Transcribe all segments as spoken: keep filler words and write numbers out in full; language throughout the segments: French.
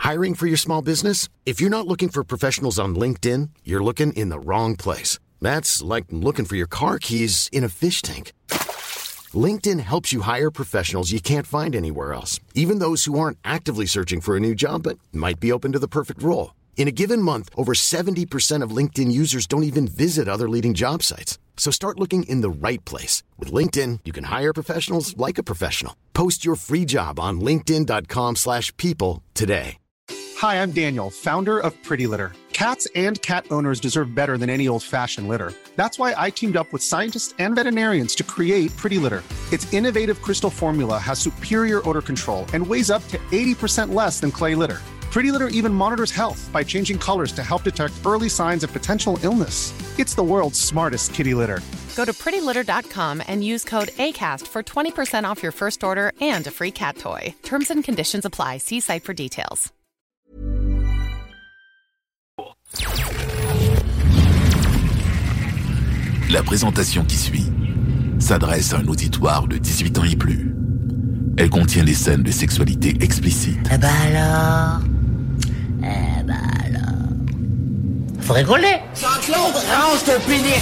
Hiring for your small business? If you're not looking for professionals on LinkedIn, you're looking in the wrong place. That's like looking for your car keys in a fish tank. LinkedIn helps you hire professionals you can't find anywhere else, even those who aren't actively searching for a new job but might be open to the perfect role. In a given month, over seventy percent of LinkedIn users don't even visit other leading job sites. So start looking in the right place. With LinkedIn, you can hire professionals like a professional. Post your free job on linkedin.com slash people today. Hi, I'm Daniel, founder of Pretty Litter. Cats and cat owners deserve better than any old-fashioned litter. That's why I teamed up with scientists and veterinarians to create Pretty Litter. Its innovative crystal formula has superior odor control and weighs up to eighty percent less than clay litter. Pretty Litter even monitors health by changing colors to help detect early signs of potential illness. It's the world's smartest kitty litter. Go to pretty litter dot com and use code ACAST for twenty percent off your first order and a free cat toy. Terms and conditions apply. See site for details. La présentation qui suit s'adresse à un auditoire de dix-huit ans et plus. Elle contient des scènes de sexualité explicite. Eh ben alors Eh ben alors faut rigoler. Jean-Claude, range ton pénis.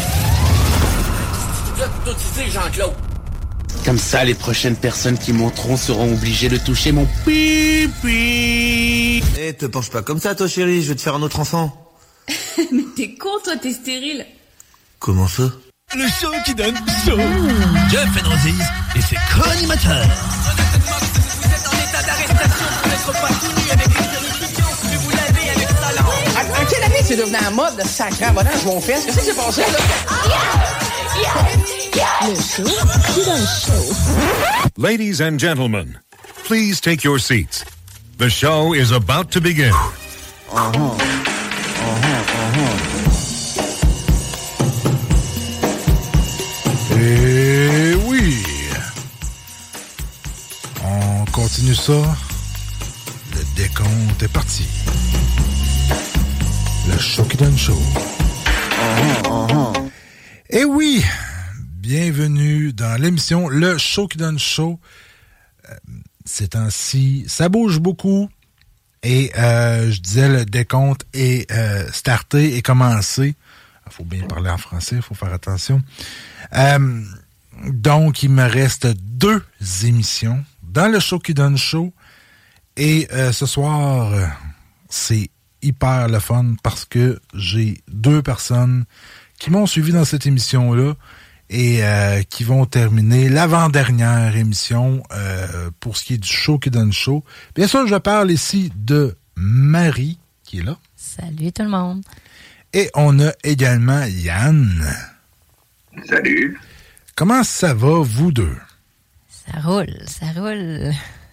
Tout ici, Jean-Claude. Comme ça, les prochaines personnes qui monteront seront obligées de toucher mon pipi. Eh, te penche pas comme ça, toi, chérie. Je vais te faire un autre enfant. Mais t'es con, toi, t'es stérile. Comment ça? Le show qui donne chaud. Jeff Fenrozis et ses co-animateurs. Vous êtes en état d'arrestation pour n'être pas tenu avec l'interruption, mais vous l'avez avec talent. En, en quelle année c'est devenu en mode de sacré abonnage mon fils? Qu'est-ce qui s'est passé, là? Yeah! Yeah! Le show qui donne chaud. Ladies and gentlemen, please take your seats. The show is about to begin. Uh-huh. Uh-huh. Uh-huh. Et oui, on continue ça. Le décompte est parti. Le show qui donne chaud. Uh-huh, uh-huh. Et oui, bienvenue dans l'émission Le show qui donne chaud. Euh, ces temps-ci, ça bouge beaucoup. Et euh, je disais, le décompte est euh, starté et commencé. Il faut bien parler en français, il faut faire attention. Euh, donc, il me reste deux émissions dans le show qui donne chaud. Et euh, ce soir, euh, c'est hyper le fun parce que j'ai deux personnes qui m'ont suivi dans cette émission-là et euh, qui vont terminer l'avant-dernière émission euh, pour ce qui est du show qui donne chaud. Bien sûr, je parle ici de Marie, qui est là. Salut tout le monde. Et on a également Yann. Salut. Comment ça va, vous deux? Ça roule, ça roule.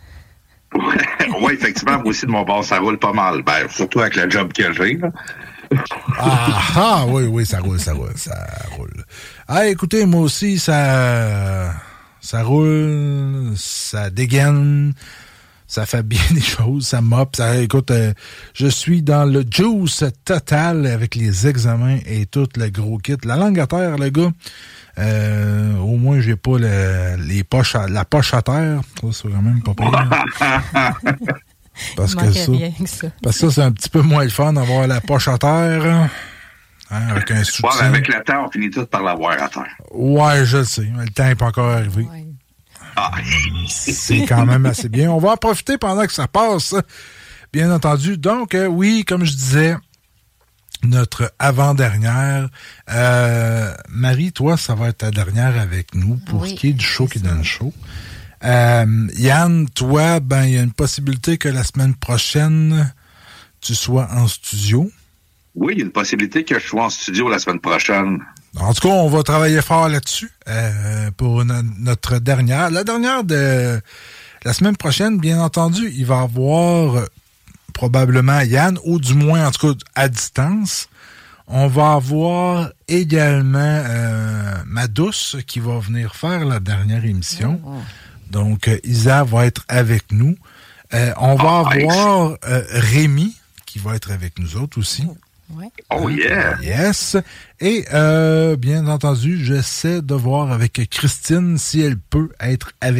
Oui, effectivement, moi aussi, de mon bord, ça roule pas mal. Ben, surtout avec le job que j'ai, là. Ah, ah, oui, oui, ça roule, ça roule, ça roule. Ah, écoutez, moi aussi, ça, ça roule, ça dégaine, ça fait bien des choses, ça mop, ça, écoute, euh, je suis dans le juice total avec les examens et tout le gros kit. La langue à terre, le gars, euh, au moins, j'ai pas le, les poches à, la poche à terre. Ça, c'est quand même pas pire. Parce que ça, ça, parce que ça, c'est un petit peu moins le fun d'avoir la poche à terre. Hein, avec un soutien. Ouais, avec le temps, on finit tout par l'avoir à terre. Ouais, je le sais. Mais le temps n'est pas encore arrivé. Ouais. Ah. C'est quand même assez bien. On va en profiter pendant que ça passe, bien entendu. Donc, euh, oui, comme je disais, notre avant-dernière. Euh, Marie, toi, ça va être ta dernière avec nous pour oui, ce qui est du show qui donne chaud. Euh, Yann, toi, ben, il y a une possibilité que la semaine prochaine, tu sois en studio. Oui, il y a une possibilité que je sois en studio la semaine prochaine. En tout cas, on va travailler fort là-dessus euh, pour no- notre dernière. La dernière de la semaine prochaine, bien entendu, il va y avoir euh, probablement Yann, ou du moins, en tout cas, à distance. On va avoir également euh, ma douce qui va venir faire la dernière émission. Oh, oh. Donc, euh, Isa va être avec nous. Euh, on va oh, avoir euh, Rémi qui va être avec nous autres aussi. Oh. Ouais. Oh yeah! Yes! Et euh, bien entendu, j'essaie de voir avec Christine si elle peut être avec nous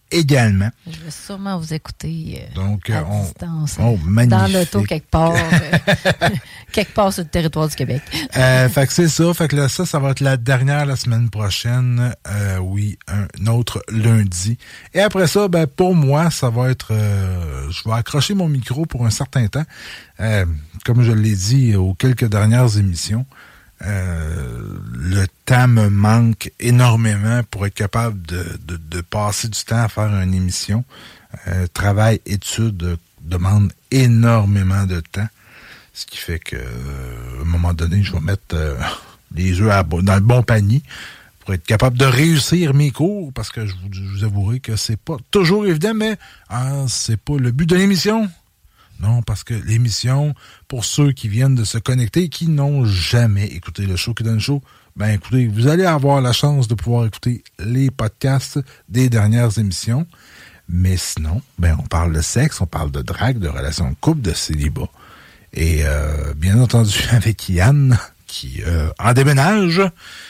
également. Je vais sûrement vous écouter euh, Donc, à on, distance. Oh, magnifique. Dans l'auto, quelque part. euh, quelque part sur le territoire du Québec. euh, fait que c'est ça. Fait que là, ça, ça va être la dernière la semaine prochaine. Euh, oui, un autre lundi. Et après ça, ben pour moi, ça va être... Euh, je vais accrocher mon micro pour un certain temps. Euh, comme je l'ai dit aux quelques dernières émissions, Euh, le temps me manque énormément pour être capable de, de, de passer du temps à faire une émission. Euh, travail, études demande énormément de temps. Ce qui fait que euh, à un moment donné, je vais mettre euh, les œufs à, dans le bon panier pour être capable de réussir mes cours, parce que je vous, je vous avouerai que c'est pas toujours évident, mais ah, c'est pas le but de l'émission. Non, parce que l'émission, pour ceux qui viennent de se connecter et qui n'ont jamais écouté le show qui donne show, ben écoutez, vous allez avoir la chance de pouvoir écouter les podcasts des dernières émissions. Mais sinon, ben on parle de sexe, on parle de drague, de relations de couple, de célibat. Et euh, bien entendu avec Yann, qui euh, en déménage.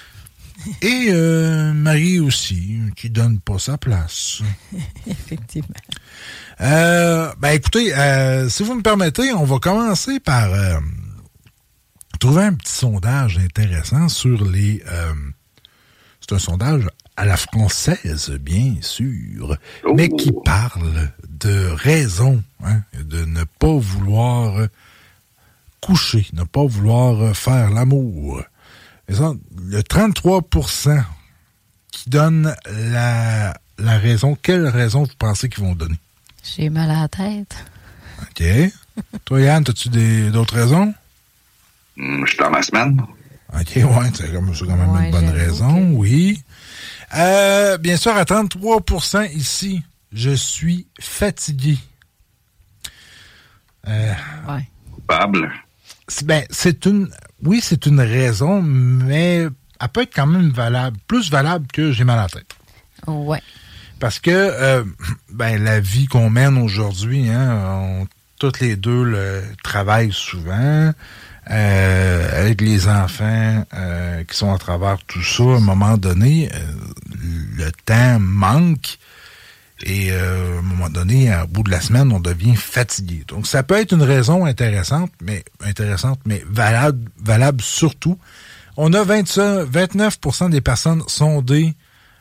Et euh, Marie aussi, qui donne pas sa place. Effectivement. Euh, ben écoutez, euh, si vous me permettez, on va commencer par euh, trouver un petit sondage intéressant sur les... Euh, c'est un sondage à la française, bien sûr, oh. mais qui parle de raison, hein, de ne pas vouloir coucher, ne pas vouloir faire l'amour. Et ça, le trente-trois pour cent qui donne la, la raison, quelle raison vous pensez qu'ils vont donner? J'ai mal à la tête. OK. Toi, Yann, as-tu des, d'autres raisons? Mm, je suis dans ma semaine. OK, ouais, c'est comme, c'est quand même ouais, une bonne raison, que... oui. Euh, bien sûr, à trente-trois pour cent ici, je suis fatigué. Euh, ouais. Coupable. C'est, ben, c'est une... Oui, c'est une raison, mais elle peut être quand même valable, plus valable que j'ai mal à la tête. Ouais. Parce que euh, ben la vie qu'on mène aujourd'hui, hein, on, toutes les deux le travaillent souvent, euh, avec les enfants euh, qui sont à travers tout ça, à un moment donné, euh, le temps manque et euh, à un moment donné, au bout de la semaine, on devient fatigué. Donc, ça peut être une raison intéressante, mais intéressante, mais valable, valable surtout. On a vingt, vingt-neuf pour cent des personnes sondées.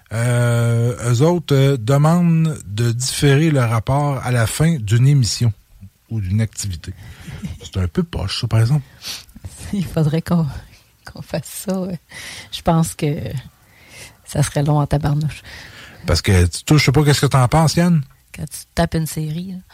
Euh, eux autres euh, demandent de différer le rapport à la fin d'une émission ou d'une activité. C'est un peu poche, ça, par exemple. Il faudrait qu'on, qu'on fasse ça. Ouais. Je pense que ça serait long en tabarnouche. Parce que, toi, je sais pas qu'est-ce que t'en penses, Yann? Quand tu tapes une série, là.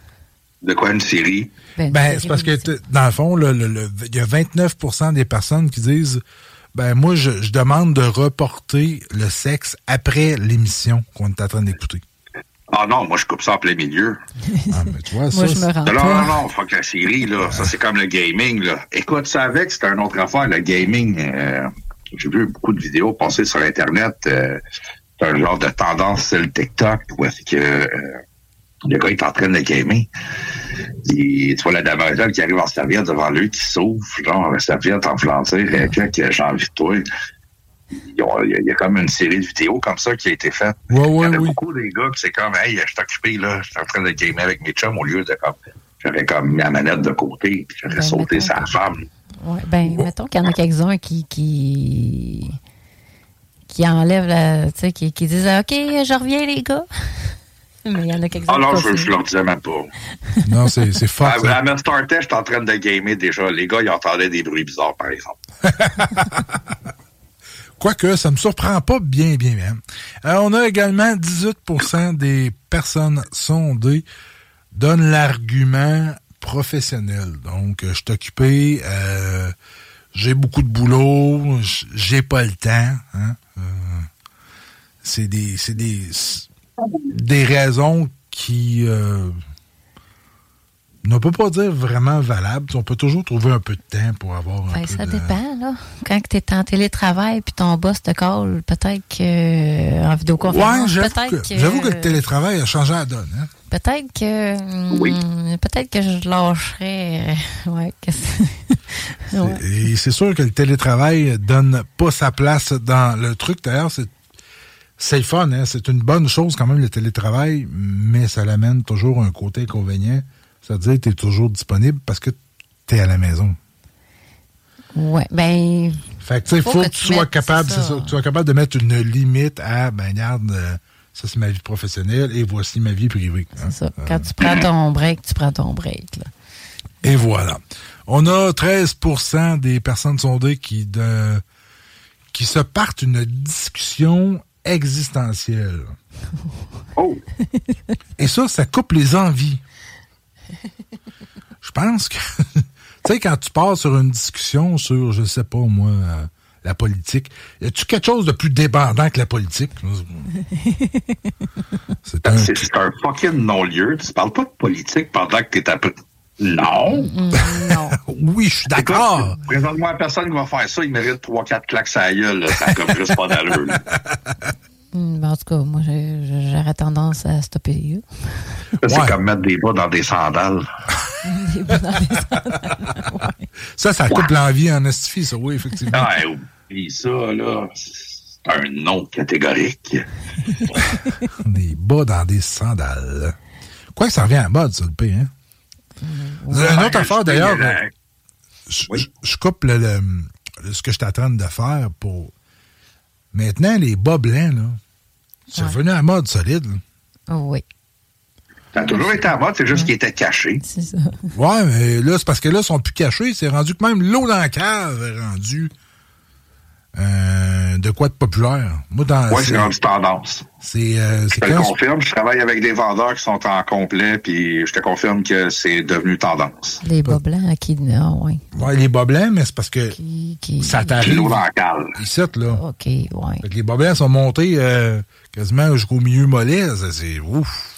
De quoi, une série? Ben, ben série c'est parce que, dans le fond, il le, le, y a vingt-neuf pour cent des personnes qui disent ben moi, je, je demande de reporter le sexe après l'émission qu'on est en train d'écouter. Ah non, moi, je coupe ça en plein milieu. Ah, mais tu vois, moi, ça, je me rends non, pas. non, non, faut que la série, là, ça, c'est comme le gaming, là. Écoute, ça avec, c'est une autre affaire, le gaming. Euh, j'ai vu beaucoup de vidéos passer sur Internet. Euh, c'est un genre de tendance, c'est le TikTok, où est-ce que euh, le gars est en train de gamer. Et, tu vois la demoiselle qui arrive en serviette devant lui, qui s'ouvre, genre, la serviette en flantir, et puis, j'ai envie de toi. Il y, a, il y a comme une série de vidéos comme ça qui a été faite. Ouais, ouais, il y en a oui. beaucoup des gars qui c'est comme, hey, je suis occupé, là, je suis en train de gamer avec mes chums, au lieu de comme, j'aurais comme mis la manette de côté, puis j'aurais ben, sauté mettons, sa femme. Ouais, ben, oh. mettons qu'il y en a quelques-uns qui, qui, qui enlèvent la, tu sais, qui, qui disent, OK, je reviens, les gars. Mais il y en a quelques-uns. Ah non, qui je, je leur disais même pas. Non, c'est, c'est fort. À, à me starter, j'étais en train de gamer déjà. Les gars, ils entendaient des bruits bizarres, par exemple. Quoique, ça me surprend pas bien, bien, bien. Euh, on a également dix-huit pour cent des personnes sondées donnent l'argument professionnel. Donc, je suis occupé, euh, j'ai beaucoup de boulot, j'ai pas le temps. Hein? Euh, c'est des, c'est des, des raisons qui euh, ne peut pas dire vraiment valables. On peut toujours trouver un peu de temps pour avoir un ben, peu ça de... dépend, là. Quand tu es en télétravail puis ton boss te call, peut-être que en vidéoconférence, ouais, j'avoue peut-être que, que... J'avoue que le télétravail a changé la donne. Hein? Peut-être que... Oui. Hum, peut-être que je lâcherais... Euh, ouais, que c'est... ouais. Et c'est sûr que le télétravail donne pas sa place dans le truc. D'ailleurs, c'est c'est le fun, hein? C'est une bonne chose quand même, le télétravail, mais ça l'amène toujours un côté inconvénient. C'est-à-dire que tu es toujours disponible parce que tu es à la maison. Oui, ben... Fait que, tu sais, il faut, faut que, que tu sois mettes, capable, c'est ça. C'est ça, tu sois capable de mettre une limite à, ben, regarde, euh, ça, c'est ma vie professionnelle et voici ma vie privée. Hein? C'est ça. Quand euh... tu prends ton break, tu prends ton break, là. Et voilà. On a treize pour cent des personnes sondées qui, de, qui se partent une discussion existentielle. Oh! Et ça, ça coupe les envies. Je pense que... tu sais, quand tu pars sur une discussion sur, je sais pas, moi, euh, la politique, y a-tu quelque chose de plus débordant que la politique? C'est un, c'est, c'est un fucking non-lieu. Tu parles pas de politique pendant que t'es à peu... Non. Non. Oui, je suis d'accord. Écoute, présente-moi la personne qui va faire ça, il mérite trois quatre claques à la gueule. Là. Ça a comme juste pas d'allure. Mm, ben en tout cas, moi, j'ai, j'aurais tendance à stopper les yeux. Ça, c'est ouais. Comme mettre des bas dans des sandales. Des bas dans des sandales, ouais. Ça, ça coupe ouais. L'envie en estifie, ça, oui, effectivement. Ah, oublie ça, là. C'est un non catégorique. Des bas dans des sandales. Quoi que ça revient à mode, ça, le P, hein? Ouais, une autre affaire, d'ailleurs, la... je, oui. je, je coupe le, le, le, ce que je t'attends de faire pour... Maintenant, les bas blancs, là, c'est ouais. Revenu à la mode solide. Oh, oui. Ça a toujours été à mode, c'est juste ouais. Qu'ils étaient cachés. C'est ça. Ouais, mais là, c'est parce que là, ils sont plus cachés. C'est rendu que même l'eau dans la cave est rendu euh, de quoi de populaire. Moi, dans, oui, c'est, c'est rendu tendance. C'est, euh, je c'est te le confirme, je travaille avec des vendeurs qui sont en complet, puis je te confirme que c'est devenu tendance. Les bas blancs qui... Non, oui. Oui, les bas blancs, mais c'est parce que qui, qui... ça t'arrive. L'eau dans la cale. Ici, là. OK, oui. Les bas blancs sont montés euh, quasiment jusqu'au milieu mollet. Ça, c'est ouf.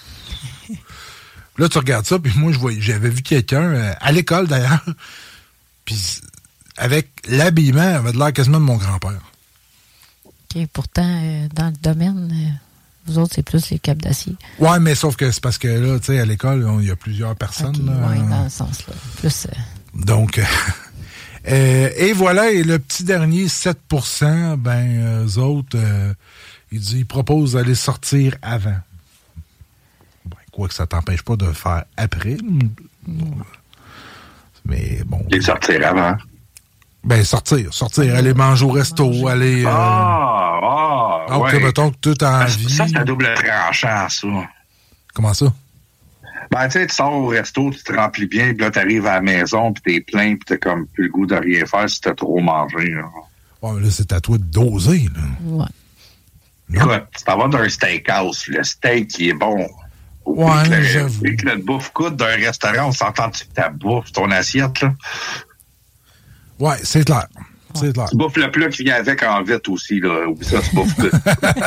Là, tu regardes ça, puis moi, je voyais, j'avais vu quelqu'un, euh, à l'école d'ailleurs, puis avec l'habillement, il avait de l'air quasiment de mon grand-père. OK, pourtant, euh, dans le domaine, euh, vous autres, c'est plus les câbles d'acier. Oui, mais sauf que c'est parce que là, tu sais, à l'école, il y a plusieurs personnes. Okay, là, oui, euh, dans le sens-là. Plus. Euh... Donc, euh, euh, et voilà, et le petit dernier, sept pour cent, ben, eux autres, euh, ils, ils proposent d'aller sortir avant. Ben, quoi que ça t'empêche pas de le faire après. Mm. Mais bon. Les sortir avant. Ben, sortir, sortir, aller manger au resto, manger. aller... Euh... Ah, ah, donc, ouais. mettons que tout a envie. Ça, c'est un double tranchant, ça. Comment ça? Ben, tu sais, tu sors au resto, tu te remplis bien, puis là, t'arrives à la maison, puis t'es plein, puis t'as comme plus le goût de rien faire si t'as trop mangé, là. Ouais, mais là, c'est à toi de doser, là. Ouais. Écoute, tu t'en vas d'un steakhouse, le steak, qui est bon. Ouais, le, j'avoue. Puis que le bouffe coûte d'un restaurant, on s'entend-tu que ta bouffe, ton assiette, là? Ouais, c'est clair. C'est clair. Tu bouffes le plat qui vient avec en vite aussi, là. Oublie ça, tu bouffes tout.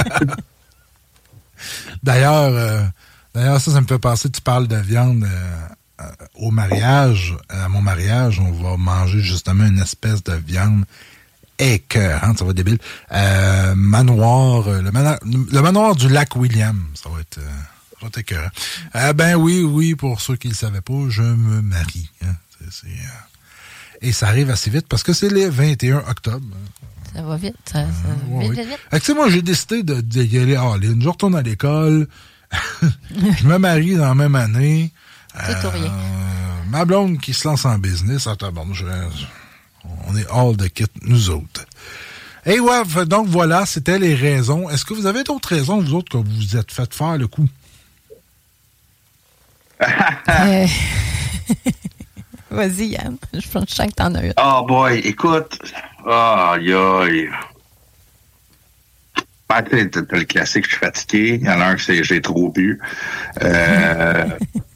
D'ailleurs, euh, d'ailleurs, ça, ça me fait penser, tu parles de viande euh, euh, au mariage. À mon mariage, on va manger justement une espèce de viande écœurante, ça va être débile. Euh, manoir, le, manoir, le manoir du lac William, ça va être, euh, ça va être écœurant. Euh, ben oui, oui, pour ceux qui ne le savaient pas, je me marie. Hein. C'est... c'est euh... Et ça arrive assez vite parce que c'est le vingt et un octobre. Ça va vite, ça, ça euh, vite, oui. vite, vite. Tu sais, moi, j'ai décidé de, de y aller en ligne. Je retourne à l'école. Je me marie dans la même année. C'est euh, rien. Ma blonde qui se lance en business. Attends, bon, je, on est hors de kit, nous autres. Et ouais, donc voilà, c'était les raisons. Est-ce que vous avez d'autres raisons, vous autres, que vous vous êtes fait faire le coup? euh... Vas-y, Yann. Je sens que t'en as une. Oh boy, écoute. Aïe, aïe. Ben, tu sais, t'as le classique, je suis fatigué. Il y en a un qui c'est j'ai trop bu. Euh...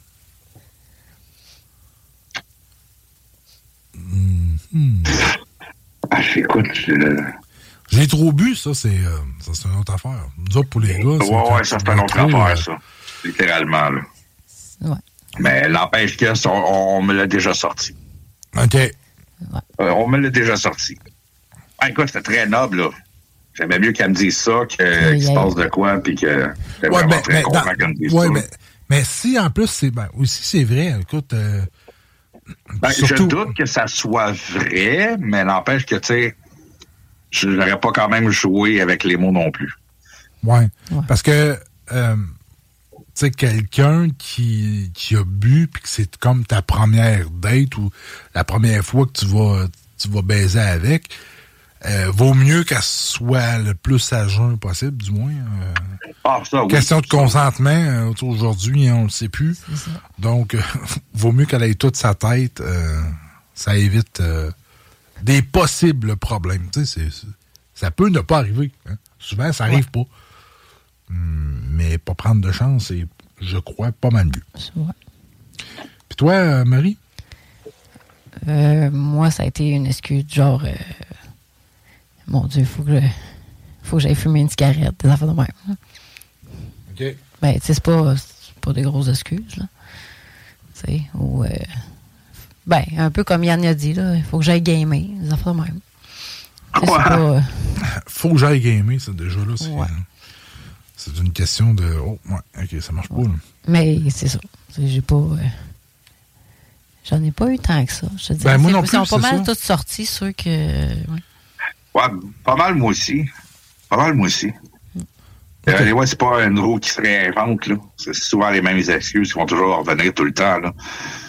mm-hmm. Ah, écoute, je... J'ai trop bu, ça, c'est, euh, ça, c'est une autre affaire. Nous autres, pour les gars, ouais, c'est... Ouais, ça, c'est une autre affaire, euh... ça. Littéralement, là. Ouais. Mais l'empêche que ça, on, on me l'a déjà sorti. OK. Ouais. Euh, on me l'a déjà sorti. Ah, écoute, c'était très noble, là. J'aimais mieux qu'elle me dise ça que, qu'il se passe de quoi, puis que j'étais ouais, vraiment ben, très ben, content dans, qu'elle me dise ouais, ça. Mais, mais si, en plus, c'est ben, aussi, c'est vrai, écoute... Euh, ben, surtout... Je doute que ça soit vrai, mais n'empêche que, tu sais, je n'aurais pas quand même joué avec les mots non plus. Ouais. Ouais. Parce que, euh, tu sais, quelqu'un qui, qui a bu puis que c'est comme ta première date ou la première fois que tu vas, tu vas baiser avec, euh, vaut mieux qu'elle soit le plus à jeun possible, du moins. Euh, ah, ça, oui. Question de consentement, euh, aujourd'hui, on ne le sait plus. Donc, euh, vaut mieux qu'elle ait toute sa tête. Euh, ça évite euh, des possibles problèmes. Tu sais, c'est, c'est, ça peut ne pas arriver. Hein. Souvent, ça n'arrive ouais. pas. Hum, mais pas prendre de chance, c'est, je crois, pas mal mieux. Ouais. Puis toi, euh, Marie? Euh, moi, ça a été une excuse genre... Euh, mon Dieu, il faut que je, faut que j'aille fumer une cigarette, des affaires de même. OK. Ben, tu sais, c'est pas, c'est pas des grosses excuses, là. Tu sais, ou... Euh, ben, un peu comme Yann a dit, là, il faut que j'aille gamer, des affaires de même. Ouais. C'est pas... Euh, faut que j'aille gamer, ça, déjà, là. C'est, ouais. c'est une question de... Oh, ouais, OK, ça marche pas, là. Mais c'est ça. J'ai pas... Euh, j'en ai pas eu tant que ça. Je te dis, ben, moi non plus, ils sont pas mal ça. tous sortis, ceux que... Ouais. Ouais, pas mal moi aussi. Pas mal moi aussi. Okay. Euh, ouais, c'est pas une roue qui se réinvente, là. C'est souvent les mêmes excuses qui vont toujours revenir tout le temps, là.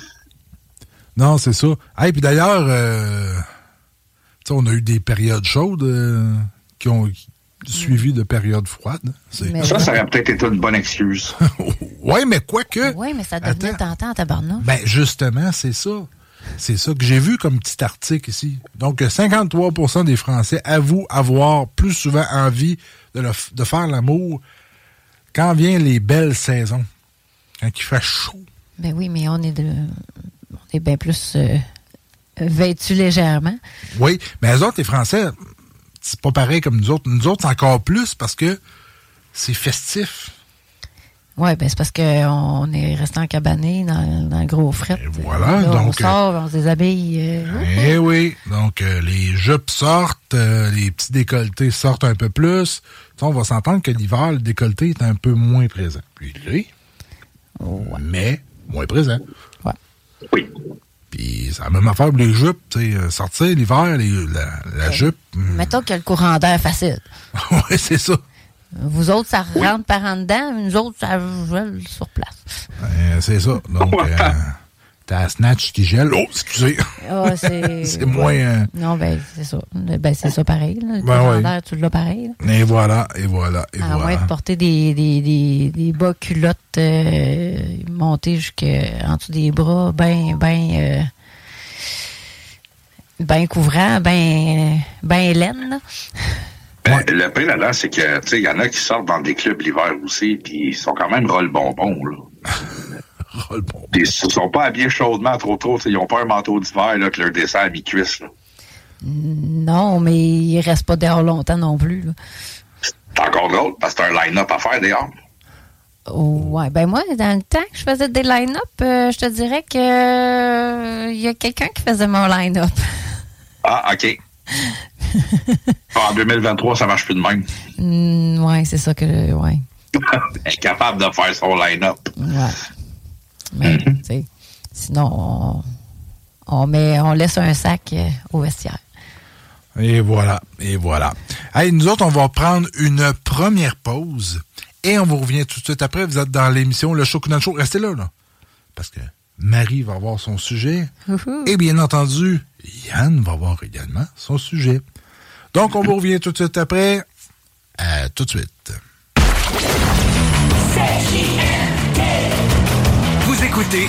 Non, c'est ça. Hey, puis d'ailleurs, euh, on a eu des périodes chaudes euh, qui ont suivi de périodes froides. C'est... Ça, ça aurait peut-être été une bonne excuse. Oui, mais quoi que... Oui, mais ça devenait tentant en tabarnak. Ben, justement, c'est ça. C'est ça que j'ai vu comme petit article ici. Donc, cinquante-trois pour cent des Français avouent avoir plus souvent envie de, le, de faire l'amour quand viennent les belles saisons. Quand il fait chaud. Ben oui, mais on est de... on est bien plus euh, vêtus légèrement. Oui, mais les autres, les Français, c'est pas pareil comme nous autres. Nous autres, c'est encore plus parce que c'est festif. Oui, ben c'est parce qu'on est resté encabané dans, dans le gros fret. Et voilà, là, donc... On sort, on se déshabille. Euh, eh oui, donc euh, les jupes sortent, euh, les petits décolletés sortent un peu plus. T'sais, on va s'entendre que l'hiver, le décolleté est un peu moins présent. Puis lui, ouais. mais moins présent. Ouais. Oui. Puis c'est la même affaire pour les jupes. Tu sais, sortir l'hiver, les, la, la okay. jupe... Mettons qu'il y a le courant d'air facile. Oui, c'est ça. Vous autres, ça oui. rentre par en dedans, nous autres, ça gèle sur place. Euh, c'est ça. Donc, euh, t'as la snatch qui gèle. Oh, excusez. Oh, c'est c'est moins... Euh... Non, ben, c'est ça. Ben, c'est ça pareil. Là. Le ben oui. d'air, tu l'as pareil. Là. Et voilà, et voilà, et à voilà. moins de porter des, des, des, des bas culottes euh, montées jusqu'en dessous des bras, ben, ben... Euh, ben couvrant, ben, ben laine, là. Ben, le pire là-dedans, c'est que, tu sais, il y en a qui sortent dans des clubs l'hiver aussi, puis ils sont quand même roll-bonbons, là. roll-bonbons. Ils ne sont pas habillés chaudement trop tôt, ils n'ont pas un manteau d'hiver, là, qui leur descend à mi-cuisse, là. Non, mais ils restent pas dehors longtemps non plus, là. C'est encore drôle, parce que c'est un line-up à faire, dehors. Oh, ouais, ben moi, dans le temps que je faisais des line-up, euh, je te dirais que il euh, y a quelqu'un qui faisait mon line-up. Ah, OK. En deux mille vingt-trois, ça marche plus de même. Mm, ouais, c'est ça que... Ouais. Elle est capable de faire son line-up. Ouais. Mais, mm-hmm. tu sais, sinon, on, on, met, on laisse un sac euh, au vestiaire. Et voilà, et voilà. Hey, nous autres, on va prendre une première pause et on vous revient tout de suite après. Vous êtes dans l'émission Le Show Kudon Show. Restez là, là. Parce que Marie va avoir son sujet. Uh-huh. Et bien entendu, Yann va avoir également son sujet. Donc, on vous revient tout de suite après. À tout de suite. Vous écoutez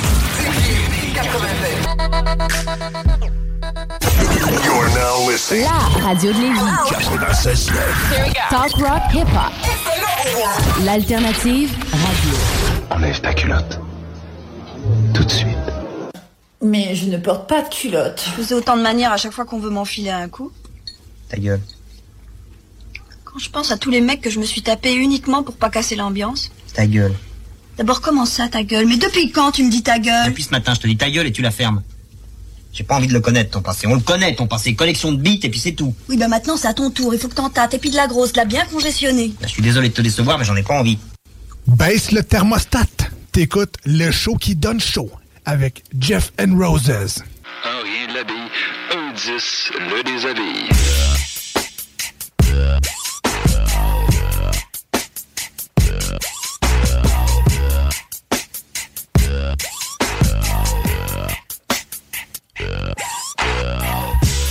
You're now listening. La radio de Lévis. Talk rock hip-hop. L'alternative radio. Enlève ta culotte. Tout de suite. Mais je ne porte pas de culotte. Je faisais autant de manières à chaque fois qu'on veut m'enfiler un coup. Ta gueule. Quand je pense à tous les mecs que je me suis tapé uniquement pour pas casser l'ambiance. Ta gueule. D'abord, comment ça, ta gueule? Mais depuis quand tu me dis ta gueule? Depuis ce matin, je te dis ta gueule et tu la fermes. J'ai pas envie de le connaître, ton passé. On le connaît, ton passé. Collection de bites et puis c'est tout. Oui, ben maintenant, c'est à ton tour. Il faut que t'en tâtes. Et puis de la grosse, de la bien congestionnée. Là, je suis désolé de te décevoir, mais j'en ai pas envie. Baisse le thermostat. T'écoutes le show qui donne chaud avec Jeff and Roses. Un rien de l'habille, un dix le déshabille.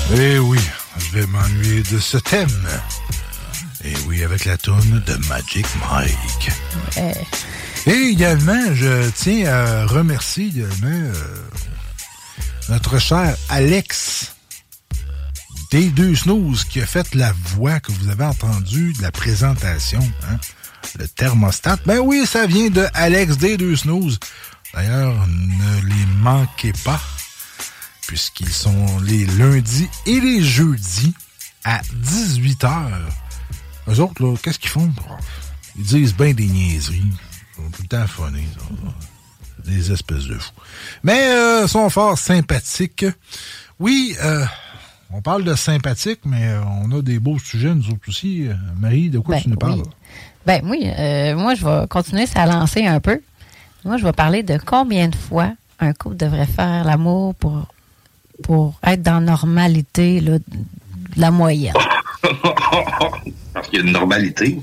Eh oui, je vais m'ennuyer de ce thème. Et oui, avec la toune de Magic Mike. Ouais. Et également, je tiens à remercier également euh, notre cher Alex des deux Snooze qui a fait la voix que vous avez entendue de la présentation. Hein? Le thermostat. Ben oui, ça vient de Alex des deux Snooze. D'ailleurs, ne les manquez pas, puisqu'ils sont les lundis et les jeudis à dix-huit heures. Eux autres, là, qu'est-ce qu'ils font? Ils disent bien des niaiseries. Ils sont tout le temps phonés. Des espèces de fous. Mais euh, sont fort sympathiques. Oui, euh, on parle de sympathique, mais on a des beaux sujets, nous autres aussi. Marie, de quoi ben, tu nous parles? Oui. Ben oui, euh, moi, je vais continuer à lancer un peu. Moi, je vais parler de combien de fois un couple devrait faire l'amour pour, pour être dans la normalité là, de la moyenne. Parce qu'il y a une normalité.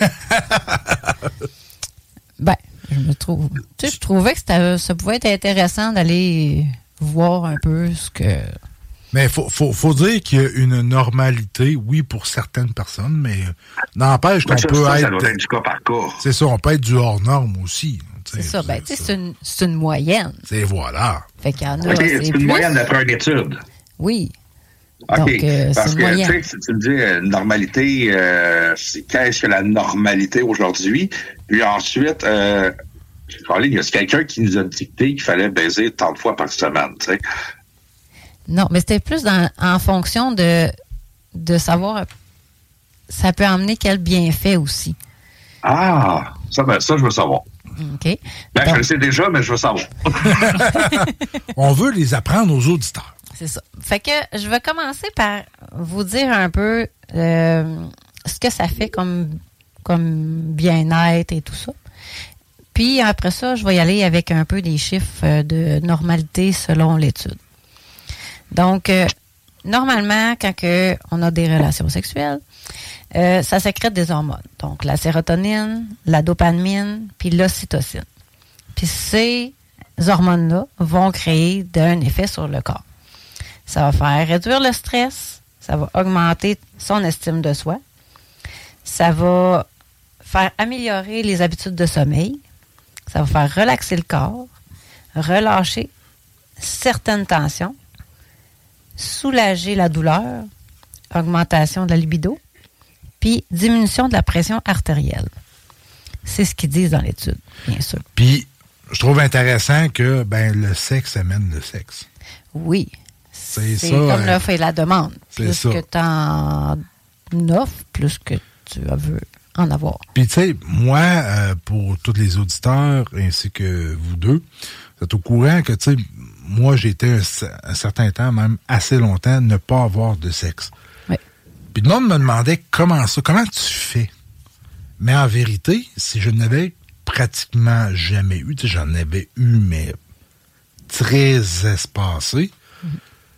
Ben, je me trouve... Tu sais, je trouvais que c'était, ça pouvait être intéressant d'aller voir un peu ce que... Mais il faut, faut, faut dire qu'il y a une normalité, oui, pour certaines personnes, mais n'empêche qu'on ça, peut ça, être... Ça doit être du cas par cas. C'est ça, on peut être du hors-norme aussi. C'est ça, ben, tu sais, c'est une, c'est une moyenne. C'est voilà. Fait qu'il y en a... Okay, c'est, c'est une plus... moyenne d'après une étude. Oui. OK. Donc, euh, Parce c'est que, moyen. tu sais, si tu me dis euh, normalité, euh, c'est qu'est-ce que la normalité aujourd'hui? Puis ensuite, euh, il y a quelqu'un qui nous a dicté qu'il fallait baiser tant de fois par semaine, tu sais. Non, mais c'était plus dans, en fonction de, de savoir, ça peut emmener quel bienfait aussi. Ah, ça, ben, ça je veux savoir. OK. Ben, Donc, je le sais déjà, mais je veux savoir. On veut les apprendre aux auditeurs. C'est ça. Fait que je vais commencer par vous dire un peu euh, ce que ça fait comme, comme bien-être et tout ça. Puis après ça, je vais y aller avec un peu des chiffres de normalité selon l'étude. Donc, euh, normalement, quand que on a des relations sexuelles, euh, ça sécrète des hormones. Donc, la sérotonine, la dopamine, puis l'ocytocine. Puis ces hormones-là vont créer un effet sur le corps. Ça va faire réduire le stress, ça va augmenter son estime de soi, ça va faire améliorer les habitudes de sommeil, ça va faire relaxer le corps, relâcher certaines tensions, soulager la douleur, augmentation de la libido, puis diminution de la pression artérielle. C'est ce qu'ils disent dans l'étude, bien sûr. Puis, je trouve intéressant que ben le sexe amène le sexe. Oui. C'est, c'est ça, comme hein? l'offre et la demande. C'est plus ça. que tu en offres, plus que tu veux en avoir. Puis, tu sais, moi, euh, pour tous les auditeurs, ainsi que vous deux, vous êtes au courant que, tu sais, moi, j'ai été un, un certain temps, même assez longtemps, ne pas avoir de sexe. Oui. Puis le monde me demandait comment ça, comment tu fais? Mais en vérité, si je n'avais pratiquement jamais eu, tu sais, j'en avais eu, mais très espacé, mm-hmm.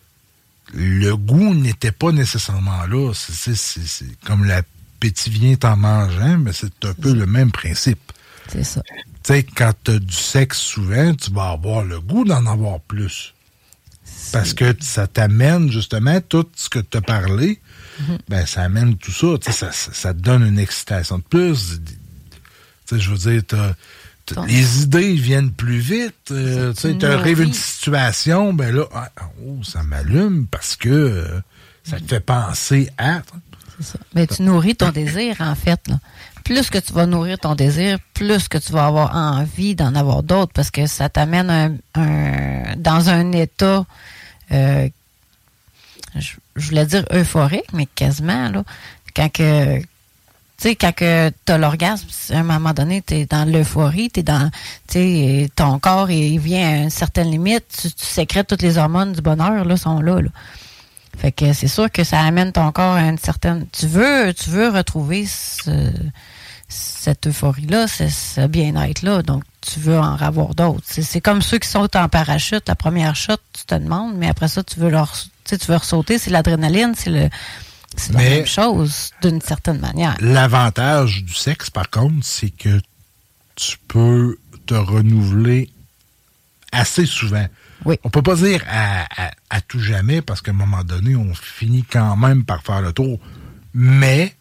Le goût n'était pas nécessairement là. C'est, c'est, c'est, c'est comme l'appétit vient en mangeant, mais c'est un c'est peu ça. Le même principe. C'est ça. Tu sais, quand tu as du sexe souvent, tu vas avoir le goût d'en avoir plus. C'est... Parce que ça t'amène justement tout ce que tu as parlé, mm-hmm. ben ça amène tout ça. Tu sais, ça, ça, ça te donne une excitation de plus. Tu sais, je veux dire, t'as, t'as, Ton... les idées viennent plus vite. Euh, tu sais, tu arrives une situation, ben là, oh, ça m'allume parce que euh, ça te fait penser à... C'est ça. Mais tu nourris ton désir, en fait, là. Plus que tu vas nourrir ton désir, plus que tu vas avoir envie d'en avoir d'autres, parce que ça t'amène un, un, dans un état, euh, je, je voulais dire euphorique, mais quasiment, là, quand que, tu sais, quand que t'as l'orgasme, à un moment donné, t'es dans l'euphorie, t'es dans, tu sais, ton corps, il vient à une certaine limite, tu, tu sécrètes toutes les hormones du bonheur, là, sont là, là. Fait que c'est sûr que ça amène ton corps à une certaine... Tu veux, tu veux retrouver ce, cette euphorie-là, ce, ce bien-être-là. Donc, tu veux en avoir d'autres. C'est, c'est comme ceux qui sautent en parachute. La première chute, tu te demandes, mais après ça, tu veux leur, tu sais, tu veux ressauter. C'est l'adrénaline, c'est le... C'est la mais même chose, d'une certaine manière. L'avantage du sexe, par contre, c'est que tu peux te renouveler assez souvent. Oui. On peut pas dire à, à, à tout jamais, parce qu'à un moment donné, on finit quand même par faire le tour. Mais,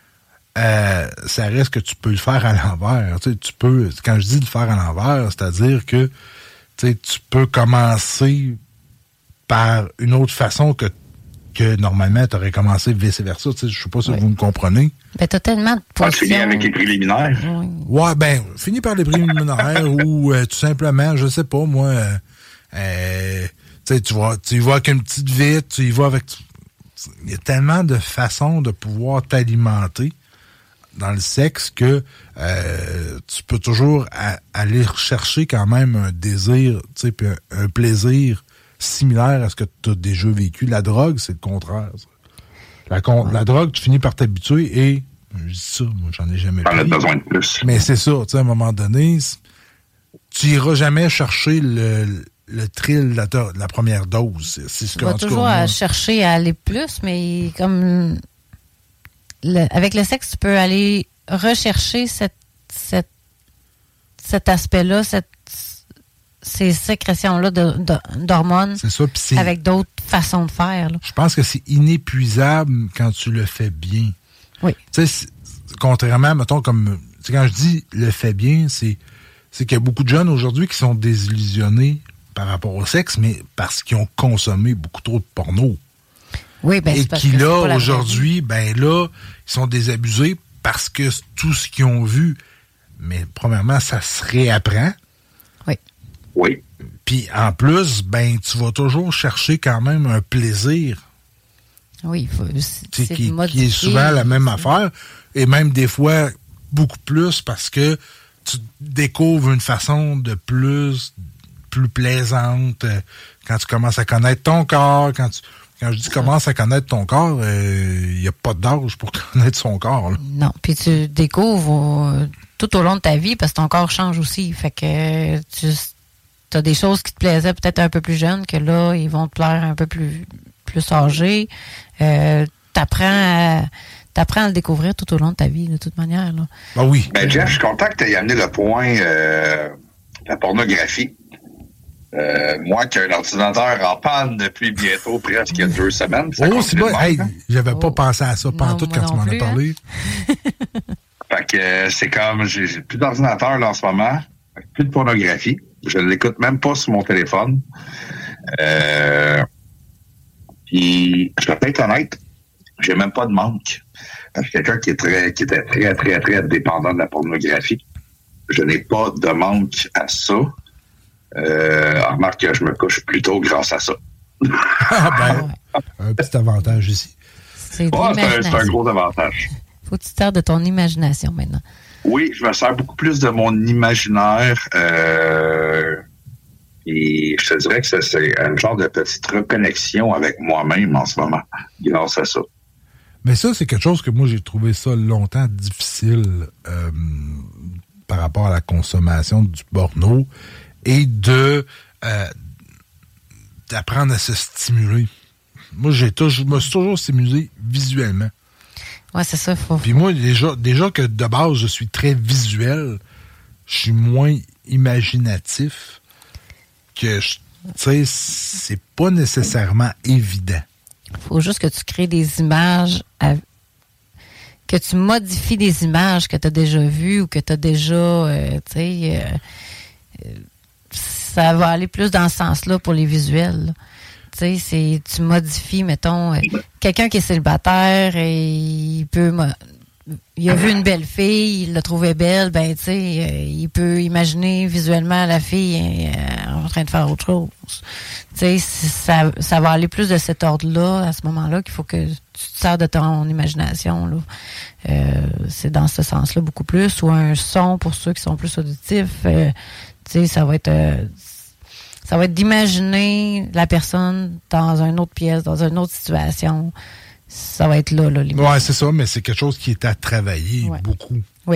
euh, ça reste que tu peux le faire à l'envers. Tu sais, tu peux, quand je dis le faire à l'envers, c'est-à-dire que, tu sais, tu peux commencer par une autre façon que, que normalement, tu aurais commencé vice-versa. Tu sais, je sais pas si oui. vous me comprenez. Ben, t'as tellement de positions. Ah, tu finis avec les préliminaires. Oui. Ouais, ben, finis par les préliminaires ou euh, tout simplement, je sais pas, moi, euh, euh, tu sais, tu vas, tu y vas avec une petite vite, tu y vas avec... Il y a tellement de façons de pouvoir t'alimenter dans le sexe que euh, tu peux toujours a, aller rechercher quand même un désir, tu sais, un, un plaisir similaire à ce que tu as déjà vécu. La drogue, c'est le contraire. Ça. La, con, ouais. la drogue, tu finis par t'habituer et, je dis ça, moi, j'en ai jamais pris. On a besoin de plus. Mais c'est ça, tu sais, à un moment donné, tu iras jamais chercher le... le thrill de la, de la première dose. C'est ce tu vas toujours à chercher à aller plus, mais comme le, avec le sexe, tu peux aller rechercher cette, cette, cet aspect-là, cette, ces sécrétions-là de, de, d'hormones c'est ça, c'est, avec d'autres façons de faire. Là. Je pense que c'est inépuisable quand tu le fais bien. Oui. Tu sais, contrairement, mettons, comme quand je dis le fais bien, c'est, c'est qu'il y a beaucoup de jeunes aujourd'hui qui sont désillusionnés par rapport au sexe, mais parce qu'ils ont consommé beaucoup trop de porno. Oui, ben, et c'est parce qui, que là, aujourd'hui, ben là, ils sont désabusés parce que tout ce qu'ils ont vu, mais premièrement, ça se réapprend. Oui. Oui. Puis, en plus, ben, tu vas toujours chercher quand même un plaisir. Oui, il faut... C'est, c'est qui, modifié, qui est souvent la même affaire, et même des fois, beaucoup plus, parce que tu découvres une façon de plus... plus plaisante, euh, quand tu commences à connaître ton corps, quand tu quand je dis commence à connaître ton corps, il euh, n'y a pas d'âge pour connaître son corps. Là. Non, puis tu découvres euh, tout au long de ta vie, parce que ton corps change aussi. Fait que tu as des choses qui te plaisaient peut-être un peu plus jeune, que là, ils vont te plaire un peu plus, plus âgé. Euh, t'apprends à... T'apprends à le découvrir tout au long de ta vie, de toute manière. Là. Ben oui. Ben Jeff, je suis content que tu aies amené le point euh, la pornographie. Euh, moi qui ai un ordinateur en panne depuis bientôt presque deux semaines. Oh, c'est bon. Hey, j'avais oh. pas pensé à ça pantoute quand tu m'en as parlé. Hein? Fait que euh, c'est comme, j'ai, j'ai plus d'ordinateur là en ce moment, plus de pornographie. Je ne l'écoute même pas sur mon téléphone. Euh, puis, je vais être honnête, j'ai même pas de manque. Je suis quelqu'un qui est très, qui était très, très, très dépendant de la pornographie. Je n'ai pas de manque à ça. Euh, remarque que je me couche plutôt grâce à ça. Ah ben, un petit avantage ici. C'est, ouais, c'est, un, c'est un gros avantage. Faut que tu te sers de ton imagination maintenant. Oui, je me sers beaucoup plus de mon imaginaire. Euh, et je te dirais que c'est, c'est un genre de petite reconnexion avec moi-même en ce moment, grâce à ça. Mais ça, c'est quelque chose que moi, j'ai trouvé ça longtemps difficile euh, par rapport à la consommation du porno. Et de euh, d'apprendre à se stimuler. Moi, j'ai toujours, je me suis toujours stimulé visuellement. Ouais, c'est ça. Faut... Puis moi, déjà, déjà que de base, je suis très visuel, je suis moins imaginatif que, tu sais, c'est pas nécessairement évident. Faut juste que tu crées des images, à... que tu modifies des images que tu as déjà vues ou que tu as déjà, euh, tu sais... Euh, euh, ça va aller plus dans ce sens-là pour les visuels. Tu sais, c'est, tu modifies, mettons, euh, quelqu'un qui est célibataire et il peut... Il a vu une belle fille, il l'a trouvée belle, ben, tu sais, euh, il peut imaginer visuellement la fille euh, en train de faire autre chose. Tu sais, ça, ça va aller plus de cet ordre-là, à ce moment-là, qu'il faut que tu te sers de ton imagination, là. Euh, c'est dans ce sens-là beaucoup plus. Ou un son pour ceux qui sont plus auditifs. Euh, tu sais, ça va être... Euh, ça va être d'imaginer la personne dans une autre pièce, dans une autre situation. Ça va être là, là, limite. Ouais, c'est ça, mais c'est quelque chose qui est à travailler ouais. beaucoup. Oui.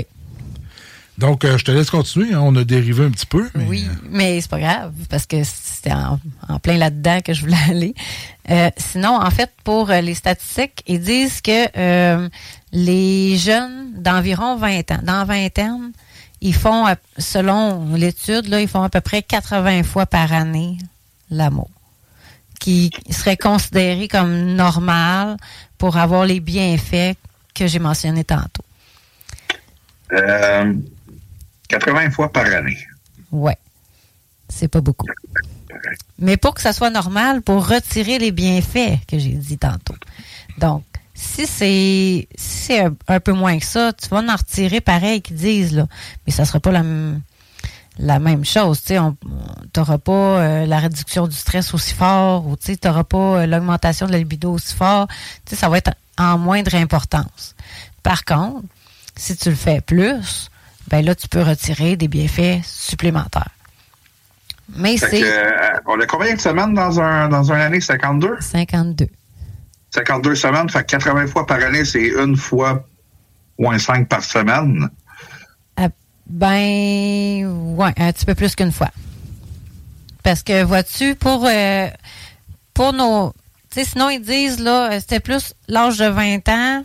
Donc, euh, je te laisse continuer. Hein. On a dérivé un petit peu. Mais... Oui, mais c'est pas grave, parce que c'était en, en plein là-dedans que je voulais aller. Euh, sinon, en fait, pour les statistiques, ils disent que euh, les jeunes d'environ vingt ans, dans vingtaine, ils font, selon l'étude, là, ils font à peu près quatre-vingts fois par année l'amour, qui serait considéré comme normal pour avoir les bienfaits que j'ai mentionnés tantôt? Euh, quatre-vingts fois par année. Ouais. C'est pas beaucoup. Mais pour que ça soit normal, pour retirer les bienfaits que j'ai dit tantôt. Donc, si c'est, si c'est un, un peu moins que ça, tu vas en retirer pareil qu'ils disent, là. Mais ça sera pas la, m- la même chose. Tu sais, on, t'auras pas euh, la réduction du stress aussi fort, ou tu sais, t'auras pas euh, l'augmentation de la libido aussi fort. Tu sais, ça va être en moindre importance. Par contre, si tu le fais plus, ben là, tu peux retirer des bienfaits supplémentaires. Mais Fait c'est... que, euh, on a combien de semaines dans un dans une année? cinquante-deux? cinquante-deux. cinquante-deux semaines, fait que quatre-vingts fois par année, c'est une fois moins cinq par semaine. Ah, ben, ouais, un petit peu plus qu'une fois. Parce que, vois-tu, pour, euh, pour nos... Tu sais, sinon, ils disent, là, c'était plus l'âge de vingt ans.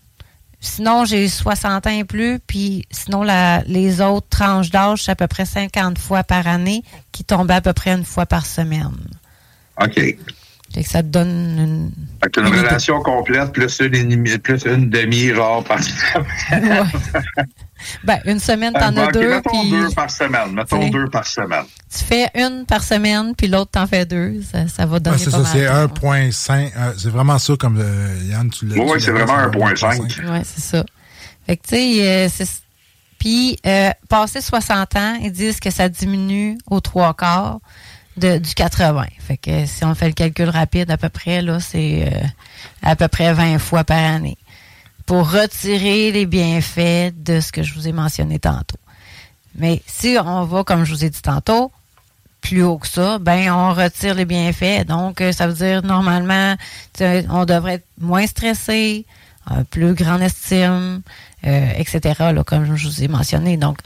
Sinon, j'ai soixante ans et plus. Puis, sinon, la, les autres tranches d'âge, c'est à peu près cinquante fois par année qui tombaient à peu près une fois par semaine. OK. Fait que ça te donne une... Fait que t'as une, une relation idée. Complète plus une, plus une demi, genre, par semaine. Ouais. Ben, une semaine, t'en ben, as okay, deux. Mettons puis, deux par semaine. Mettons t'sais, deux par semaine. Tu fais une par semaine, puis l'autre, t'en fais deux. Ça, ça va donner ouais, c'est pas ça, mal. C'est un virgule cinq. Euh, c'est vraiment ça, comme euh, Yann, tu l'as dit. Oui, c'est vraiment un virgule cinq. Oui, c'est ça. Fait que, tu sais, euh, c'est... Puis, euh, passé soixante ans, ils disent que ça diminue aux trois quarts de, du quatre-vingts. Fait que si on fait le calcul rapide, à peu près, là, c'est euh, à peu près vingt fois par année. Pour retirer les bienfaits de ce que je vous ai mentionné tantôt. Mais si on va, comme je vous ai dit tantôt, plus haut que ça, ben on retire les bienfaits. Donc, ça veut dire, normalement, on devrait être moins stressé, un plus grande estime, euh, et cetera, là, comme je vous ai mentionné. Donc,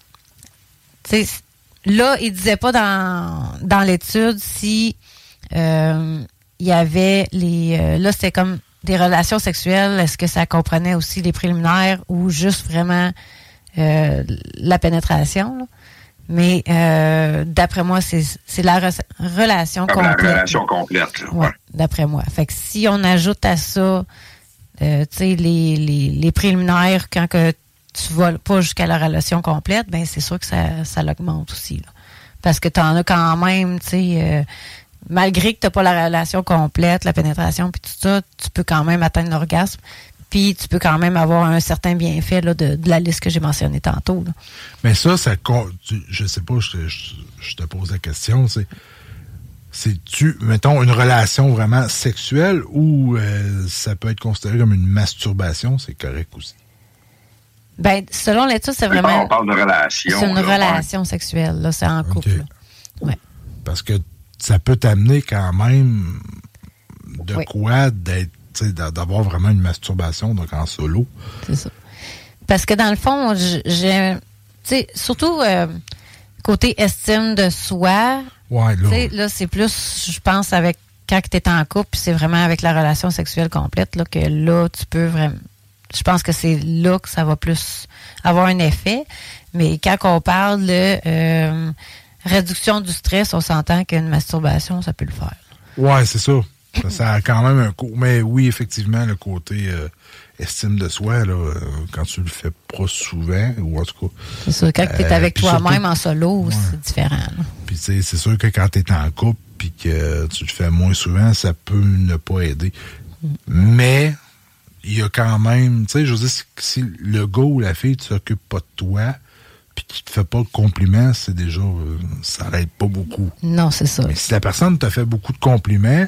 tu sais, là, il ne disait pas dans, dans l'étude si euh, il y avait les... Euh, là, c'était comme des relations sexuelles. Est-ce que ça comprenait aussi les préliminaires ou juste vraiment euh, la pénétration, là? Mais euh, d'après moi, c'est, c'est la re- relation Comme complète. la relation complète. Là, ouais, ouais, d'après moi. Fait que si on ajoute à ça, euh, tu sais, les, les, les préliminaires, quand que tu vas pas jusqu'à la relation complète, ben c'est sûr que ça, ça l'augmente aussi, là. Parce que tu en as quand même, tu sais, euh, malgré que tu n'as pas la relation complète, la pénétration, puis tout ça, tu peux quand même atteindre l'orgasme. Puis tu peux quand même avoir un certain bienfait là, de, de la liste que j'ai mentionnée tantôt, là. Mais ça, ça je sais pas, je te, je, je te pose la question, c'est c'est-tu, mettons, une relation vraiment sexuelle ou euh, ça peut être considéré comme une masturbation, c'est correct aussi? Ben, selon l'étude, c'est vraiment... On parle de relation. C'est une là, relation ouais. sexuelle, là, c'est en couple. Okay. Ouais. Parce que ça peut t'amener quand même de oui. quoi d'être, d'avoir vraiment une masturbation, donc en solo. C'est ça. Parce que dans le fond, j'ai... Tu sais, surtout euh, côté estime de soi, ouais, là. là, c'est plus, je pense, avec quand tu es en couple, c'est vraiment avec la relation sexuelle complète, là, que là, tu peux vraiment... Je pense que c'est là que ça va plus avoir un effet. Mais quand on parle de euh, réduction du stress, on s'entend qu'une masturbation, ça peut le faire. Ouais, c'est ça. Ça, ça a quand même un coup. Mais oui, effectivement, le côté euh, estime de soi, là, euh, quand tu le fais pas souvent, ou en tout cas... C'est sûr, quand euh, tu es avec toi-même surtout, en solo, ouais. c'est différent. Là. Puis tu sais, c'est sûr que quand tu es en couple puis que tu le fais moins souvent, ça peut ne pas aider. Mm. Mais... il y a quand même, tu sais, je veux dire, si, si le gars ou la fille ne s'occupe pas de toi, puis qu'il te fait pas de compliments, c'est déjà, euh, ça n'aide pas beaucoup. Non, c'est ça. Mais si la personne te fait beaucoup de compliments,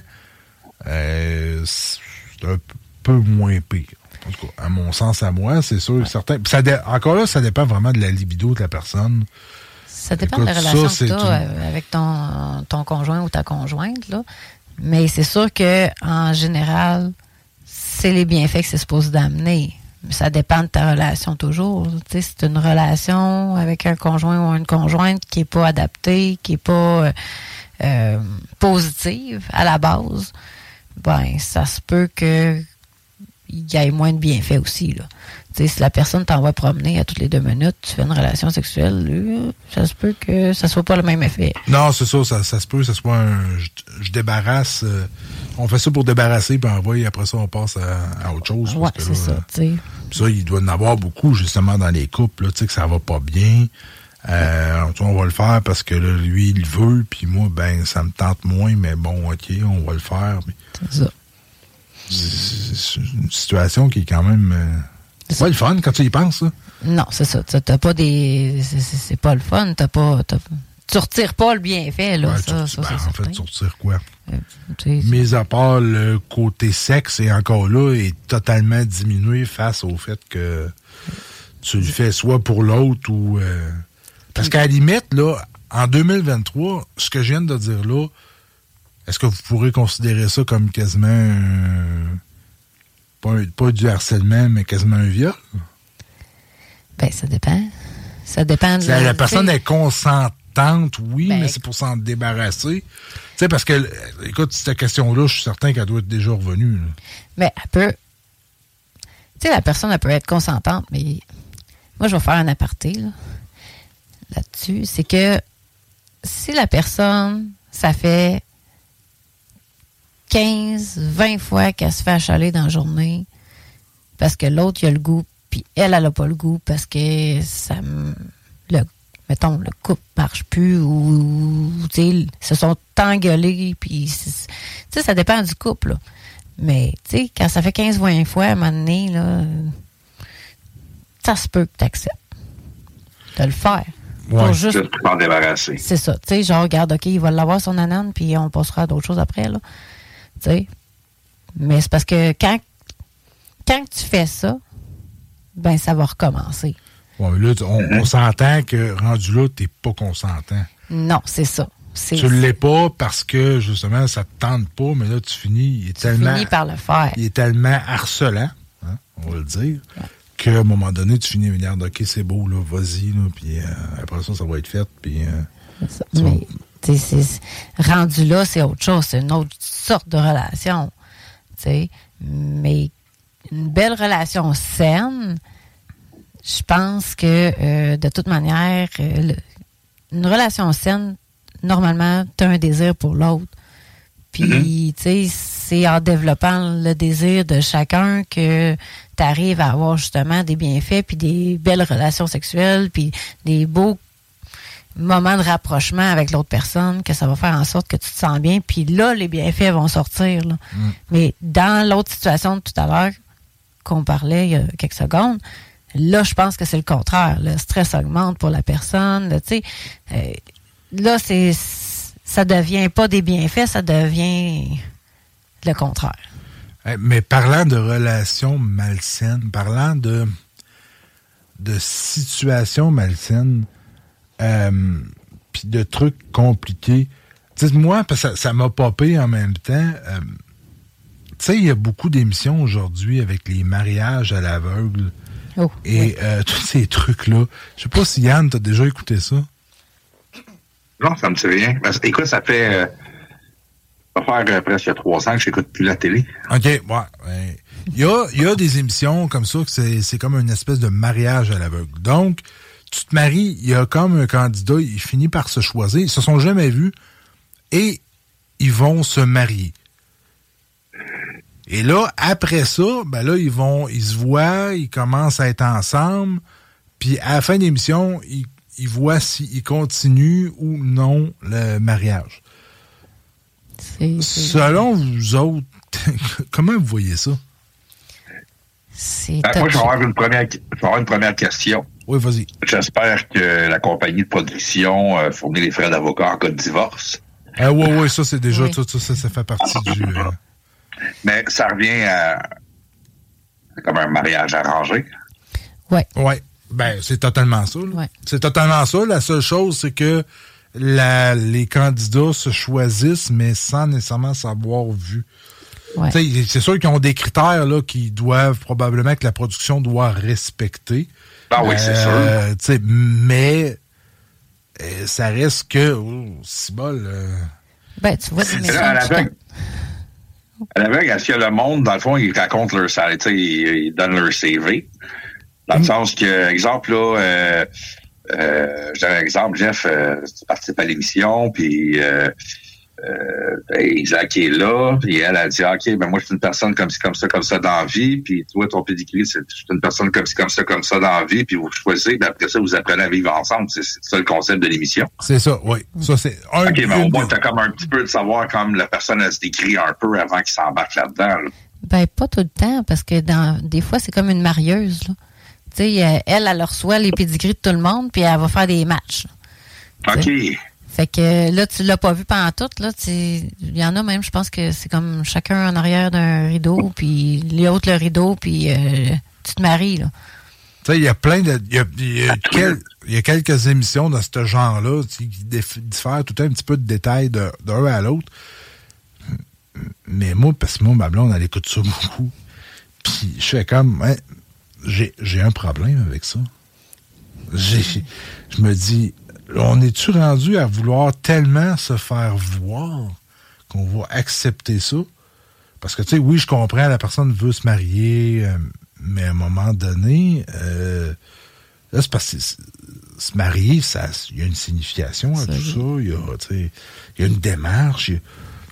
euh, c'est un peu moins pire. En tout cas, à mon sens, à moi, c'est sûr, ouais. certain. Ça dé- encore là, ça dépend vraiment de la libido de la personne. Ça dépend Écoute, de la relation ça, que tu as une... avec ton, ton conjoint ou ta conjointe, là. Mais c'est sûr que en général, c'est les bienfaits que c'est supposé d'amener. Ça dépend de ta relation toujours. Tu sais, si c'est une relation avec un conjoint ou une conjointe qui n'est pas adaptée, qui n'est pas euh, euh, positive à la base, ben ça se peut que il y ait moins de bienfaits aussi, là. Tu sais, si la personne t'envoie promener à toutes les deux minutes, tu fais une relation sexuelle, euh, ça se peut que ça soit pas le même effet. Non, c'est ça, ça, ça se peut, ça soit un... Je, je débarrasse... Euh, on fait ça pour débarrasser, puis envoyer, après ça, on passe à, à autre chose. Ouais, parce que c'est là, ça, tu sais. Ça, il doit en avoir beaucoup, justement, dans les couples, là, tu sais, que ça va pas bien. Euh, on va le faire parce que là, lui, il veut, puis moi, ben, ça me tente moins, mais bon, OK, on va le faire. C'est ça. C'est, c'est une situation qui est quand même... Euh, c'est pas le fun quand tu y penses, ça. Non, c'est ça. T'as pas des... C'est, c'est pas le fun, t'as pas... T'as... Tu retires pas le bienfait, là. Ouais, ça, tu, ça, ben, c'est en certain. fait, tu retires quoi? Euh, t'sais, Mis à part le côté sexe, et encore là, est totalement diminué face au fait que tu le fais soit pour l'autre ou... Euh, parce qu'à la limite, là, en deux mille vingt-trois, ce que je viens de dire là, est-ce que vous pourrez considérer ça comme quasiment... Euh, pas, un, pas du harcèlement, mais quasiment un viol? Ben, ça dépend. Ça dépend de... La, la personne est consentante, oui, ben, mais c'est pour s'en débarrasser. Tu sais, parce que, écoute, cette question-là, je suis certain qu'elle doit être déjà revenue. Là. Mais elle peut... Tu sais, la personne, elle peut être consentante, mais moi, je vais faire un aparté, là, là-dessus. C'est que si la personne, ça fait quinze, vingt fois qu'elle se fait achaler dans la journée parce que l'autre, il a le goût, puis elle, elle n'a pas le goût parce que ça... Le, mettons, le couple marche plus ou, tu sais, ils se sont engueulés, puis, tu sais, ça dépend du couple, là. Mais, tu sais, quand ça fait quinze vingt fois, à un moment donné, là, ça se peut que tu acceptes de le faire. Ouais, pour juste t'en débarrasser. C'est ça. Tu sais, genre, regarde, OK, il va l'avoir son anane, puis on passera à d'autres choses après, là. Tu sais. Mais c'est parce que quand, quand tu fais ça, ben, ça va recommencer. Ouais, là, on, on s'entend que rendu là, t'es pas consentant. Non, c'est ça. C'est, tu l'es pas parce que, justement, ça te tente pas, mais là, tu finis... Il est tu tellement, finis par le faire. Il est tellement harcelant, hein, on va le dire, ouais. qu'à un moment donné, tu finis à dire, OK, c'est beau, là, vas-y, là, puis euh, après ça, ça va être fait, puis... Euh, c'est ça. Mais, tu sais, rendu là, c'est autre chose, c'est une autre sorte de relation, tu sais. Mais une belle relation saine, je pense que, euh, de toute manière, euh, le, une relation saine, normalement, tu as un désir pour l'autre. Puis, mm-hmm. tu sais, c'est en développant le désir de chacun que tu arrives à avoir justement des bienfaits, puis des belles relations sexuelles, puis des beaux moments de rapprochement avec l'autre personne, que ça va faire en sorte que tu te sens bien. Puis là, les bienfaits vont sortir. Là. Mm. Mais dans l'autre situation de tout à l'heure, qu'on parlait il y a quelques secondes, là, je pense que c'est le contraire. Le stress augmente pour la personne. Tu sais, euh, là, c'est, ça devient pas des bienfaits, ça devient le contraire. Mais parlant de relations malsaines, parlant de, de situations malsaines, euh, puis de trucs compliqués, dites-moi, parce que ça, ça m'a popé en même temps, euh, tu sais, il y a beaucoup d'émissions aujourd'hui avec les mariages à l'aveugle. Oh, et oui. euh, tous ces trucs-là. Je sais pas si Yann, t'as déjà écouté ça? Non, ça me dit rien. Ben, écoute, ça fait... Euh, ça va faire euh, presque trois ans que j'écoute plus la télé. OK, ouais. ouais. Il y a, il y a des émissions comme ça que c'est, c'est comme une espèce de mariage à l'aveugle. Donc, tu te maries, il y a comme un candidat, il finit par se choisir. Ils se sont jamais vus et ils vont se marier. Et là, après ça, ben là, ils vont, ils se voient, ils commencent à être ensemble, puis à la fin de l'émission, ils, ils voient s'ils continuent ou non le mariage. C'est, c'est... Selon vous autres, comment vous voyez ça? C'est ben, moi, je vais avoir une première, je vais avoir une première question. Oui, vas-y. J'espère que la compagnie de production euh, fournit les frais d'avocat en cas de divorce. Ah oui, oui, ça, c'est déjà, oui. ça, ça, ça fait partie du... Euh... Mais ça revient à comme un mariage arrangé. Oui. Oui. Ben, c'est totalement ça. Ouais. C'est totalement ça. La seule chose, c'est que la, les candidats se choisissent, mais sans nécessairement s'avoir vu. Ouais. C'est sûr qu'ils ont des critères là, qu'ils doivent probablement que la production doit respecter. Ah oui, c'est euh, sûr. Mais euh, ça reste que... Oh, c'est bol. Euh... Ben, tu vois, c'est à l'aveugle. À l'aveugle, est-ce que le monde, dans le fond, ils racontent leur salaire, ils, ils donnent leur C V. Dans le sens que, exemple, là, euh, euh, je donne un exemple, Jeff, euh, tu participes à l'émission, puis euh, euh, Isaac est là, puis elle a dit, OK, ben moi, je suis une personne comme ci, comme ça, comme ça dans la vie, puis toi, ton pédigré, c'est je suis une personne comme ci, comme ça, comme ça dans la vie, puis vous choisissez, puis après ça, vous apprenez à vivre ensemble. C'est, c'est ça le concept de l'émission. C'est ça, oui. Ça, c'est un OK, mais au moins, t'as comme un petit peu de savoir comme la personne, elle se décrit un peu avant qu'il s'embarque là-dedans, là. Ben, pas tout le temps, parce que dans des fois, c'est comme une marieuse, là. Tu sais, elle, elle reçoit les pédigris de tout le monde, puis elle va faire des matchs. Là. OK. T'sais. Fait que là, tu l'as pas vu pendant tout, là. Il y en a même, je pense que c'est comme chacun en arrière d'un rideau, puis l'autre le rideau, puis euh, tu te maries, là. Tu sais, il y a plein de. Il y a, y, a quel, y a quelques émissions de ce genre-là qui diffèrent tout un petit peu de détails de, d'un à l'autre. Mais moi, parce que moi, ma blonde, elle écoute ça beaucoup. Puis je fais comme, hein, j'ai, j'ai un problème avec ça. J'ai, je me dis, on est-tu rendu à vouloir tellement se faire voir qu'on va accepter ça? Parce que, tu sais, oui, je comprends, la personne veut se marier, euh, mais à un moment donné, euh, là, c'est parce que se marier, ça, il y a une signification à ça, tout ça. Il y a, tu sais, il y a une démarche, il y a,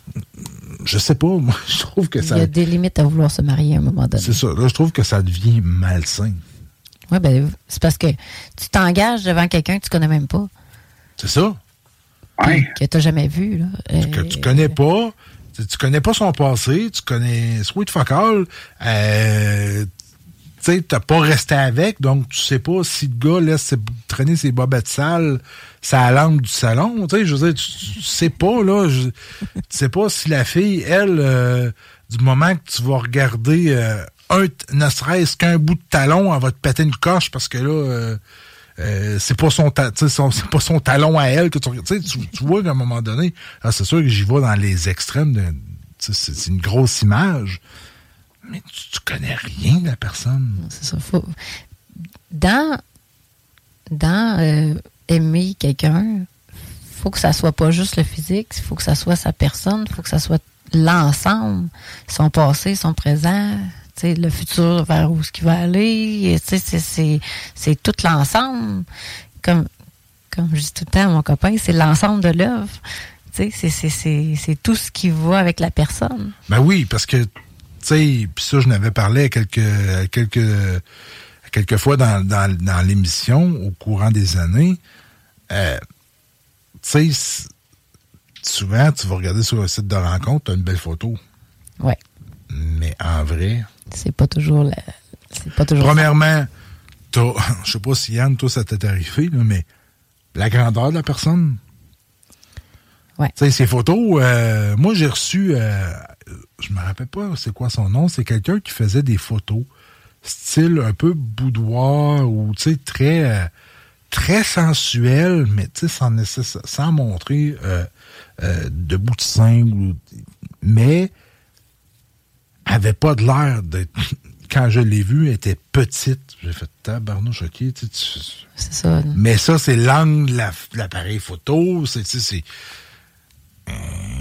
je sais pas, moi, je trouve que ça... Il y a des limites à vouloir se marier à un moment donné. C'est ça. Là, je trouve que ça devient malsain. Oui, ben, c'est parce que tu t'engages devant quelqu'un que tu connais même pas. C'est ça. Ouais. Que tu n'as jamais vu, là. Que tu connais pas. Tu, tu connais pas son passé. Tu connais Sweet Fuck All. Euh, tu sais, t'as pas resté avec, donc tu sais pas si le gars laisse ses, traîner ses bobettes sales sa langue du salon. Tu sais, je veux dire, tu, tu sais pas, là. Je, tu sais pas si la fille, elle, euh, du moment que tu vas regarder euh, un, ne serait-ce qu'un bout de talon, elle va te péter une coche parce que là, euh, euh, c'est pas son, ta, son c'est pas son talon à elle que tu regardes. Tu, tu vois qu'à un moment donné, là, c'est sûr que j'y vais dans les extrêmes. De, c'est, c'est une grosse image. Mais tu, tu connais rien de la personne. C'est ça. Faut... Dans, dans euh, aimer quelqu'un, faut que ça soit pas juste le physique, il faut que ça soit sa personne, il faut que ça soit l'ensemble, son passé, son présent, le futur vers où ce qu'il va aller. C'est, c'est, c'est tout l'ensemble. Comme, comme je dis tout le temps à mon copain, c'est l'ensemble de l'œuvre. C'est, c'est, c'est, c'est tout ce qui va avec la personne. Ben oui, parce que puis ça, je n'avais parlé à quelques, à quelques, à quelques fois dans, dans, dans l'émission au courant des années. Euh, tu sais, souvent, tu vas regarder sur un site de rencontre, tu as une belle photo. Oui. Mais en vrai... C'est pas toujours... La, c'est pas toujours premièrement, t'as, je sais pas si Yann, toi, ça t'est arrivé, là, mais la grandeur de la personne. Oui. Tu sais, ces photos, euh, moi, j'ai reçu... Euh, je me rappelle pas c'est quoi son nom, c'est quelqu'un qui faisait des photos style un peu boudoir ou tu sais très euh, très sensuel, mais tu sais sans nécess- sans montrer euh, euh, de bout de sein, ou, mais avait pas de l'air d'être. Quand je l'ai vue, elle était petite. J'ai fait tabarnouche, ok. Tu, tu, c'est ça. Mais ça, c'est l'angle de la, l'appareil photo. C'est, tu sais, c'est. Euh,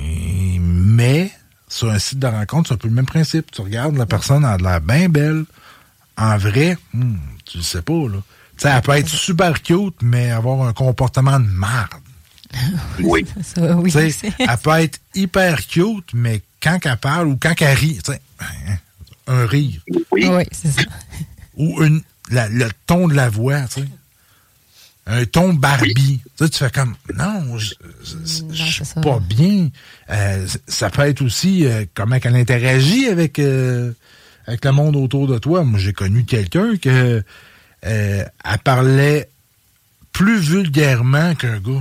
mais sur un site de rencontre, c'est un peu le même principe. Tu regardes, la personne a l'air bien belle. En vrai, hmm, tu le sais pas, là. Tu sais, elle peut être super cute, mais avoir un comportement de marde. Oui. Ça, oui tu sais, elle peut être hyper cute, mais quand elle parle ou quand elle rit, tu sais, un rire. Oui, oui c'est ça. Ou une, la, le ton de la voix, tu sais. Un ton Barbie. Oui. Tu sais, tu fais comme, non, je suis pas bien. Euh, ça peut être aussi euh, comment elle interagit avec, euh, avec le monde autour de toi. Moi, j'ai connu quelqu'un que euh, elle parlait plus vulgairement qu'un gars.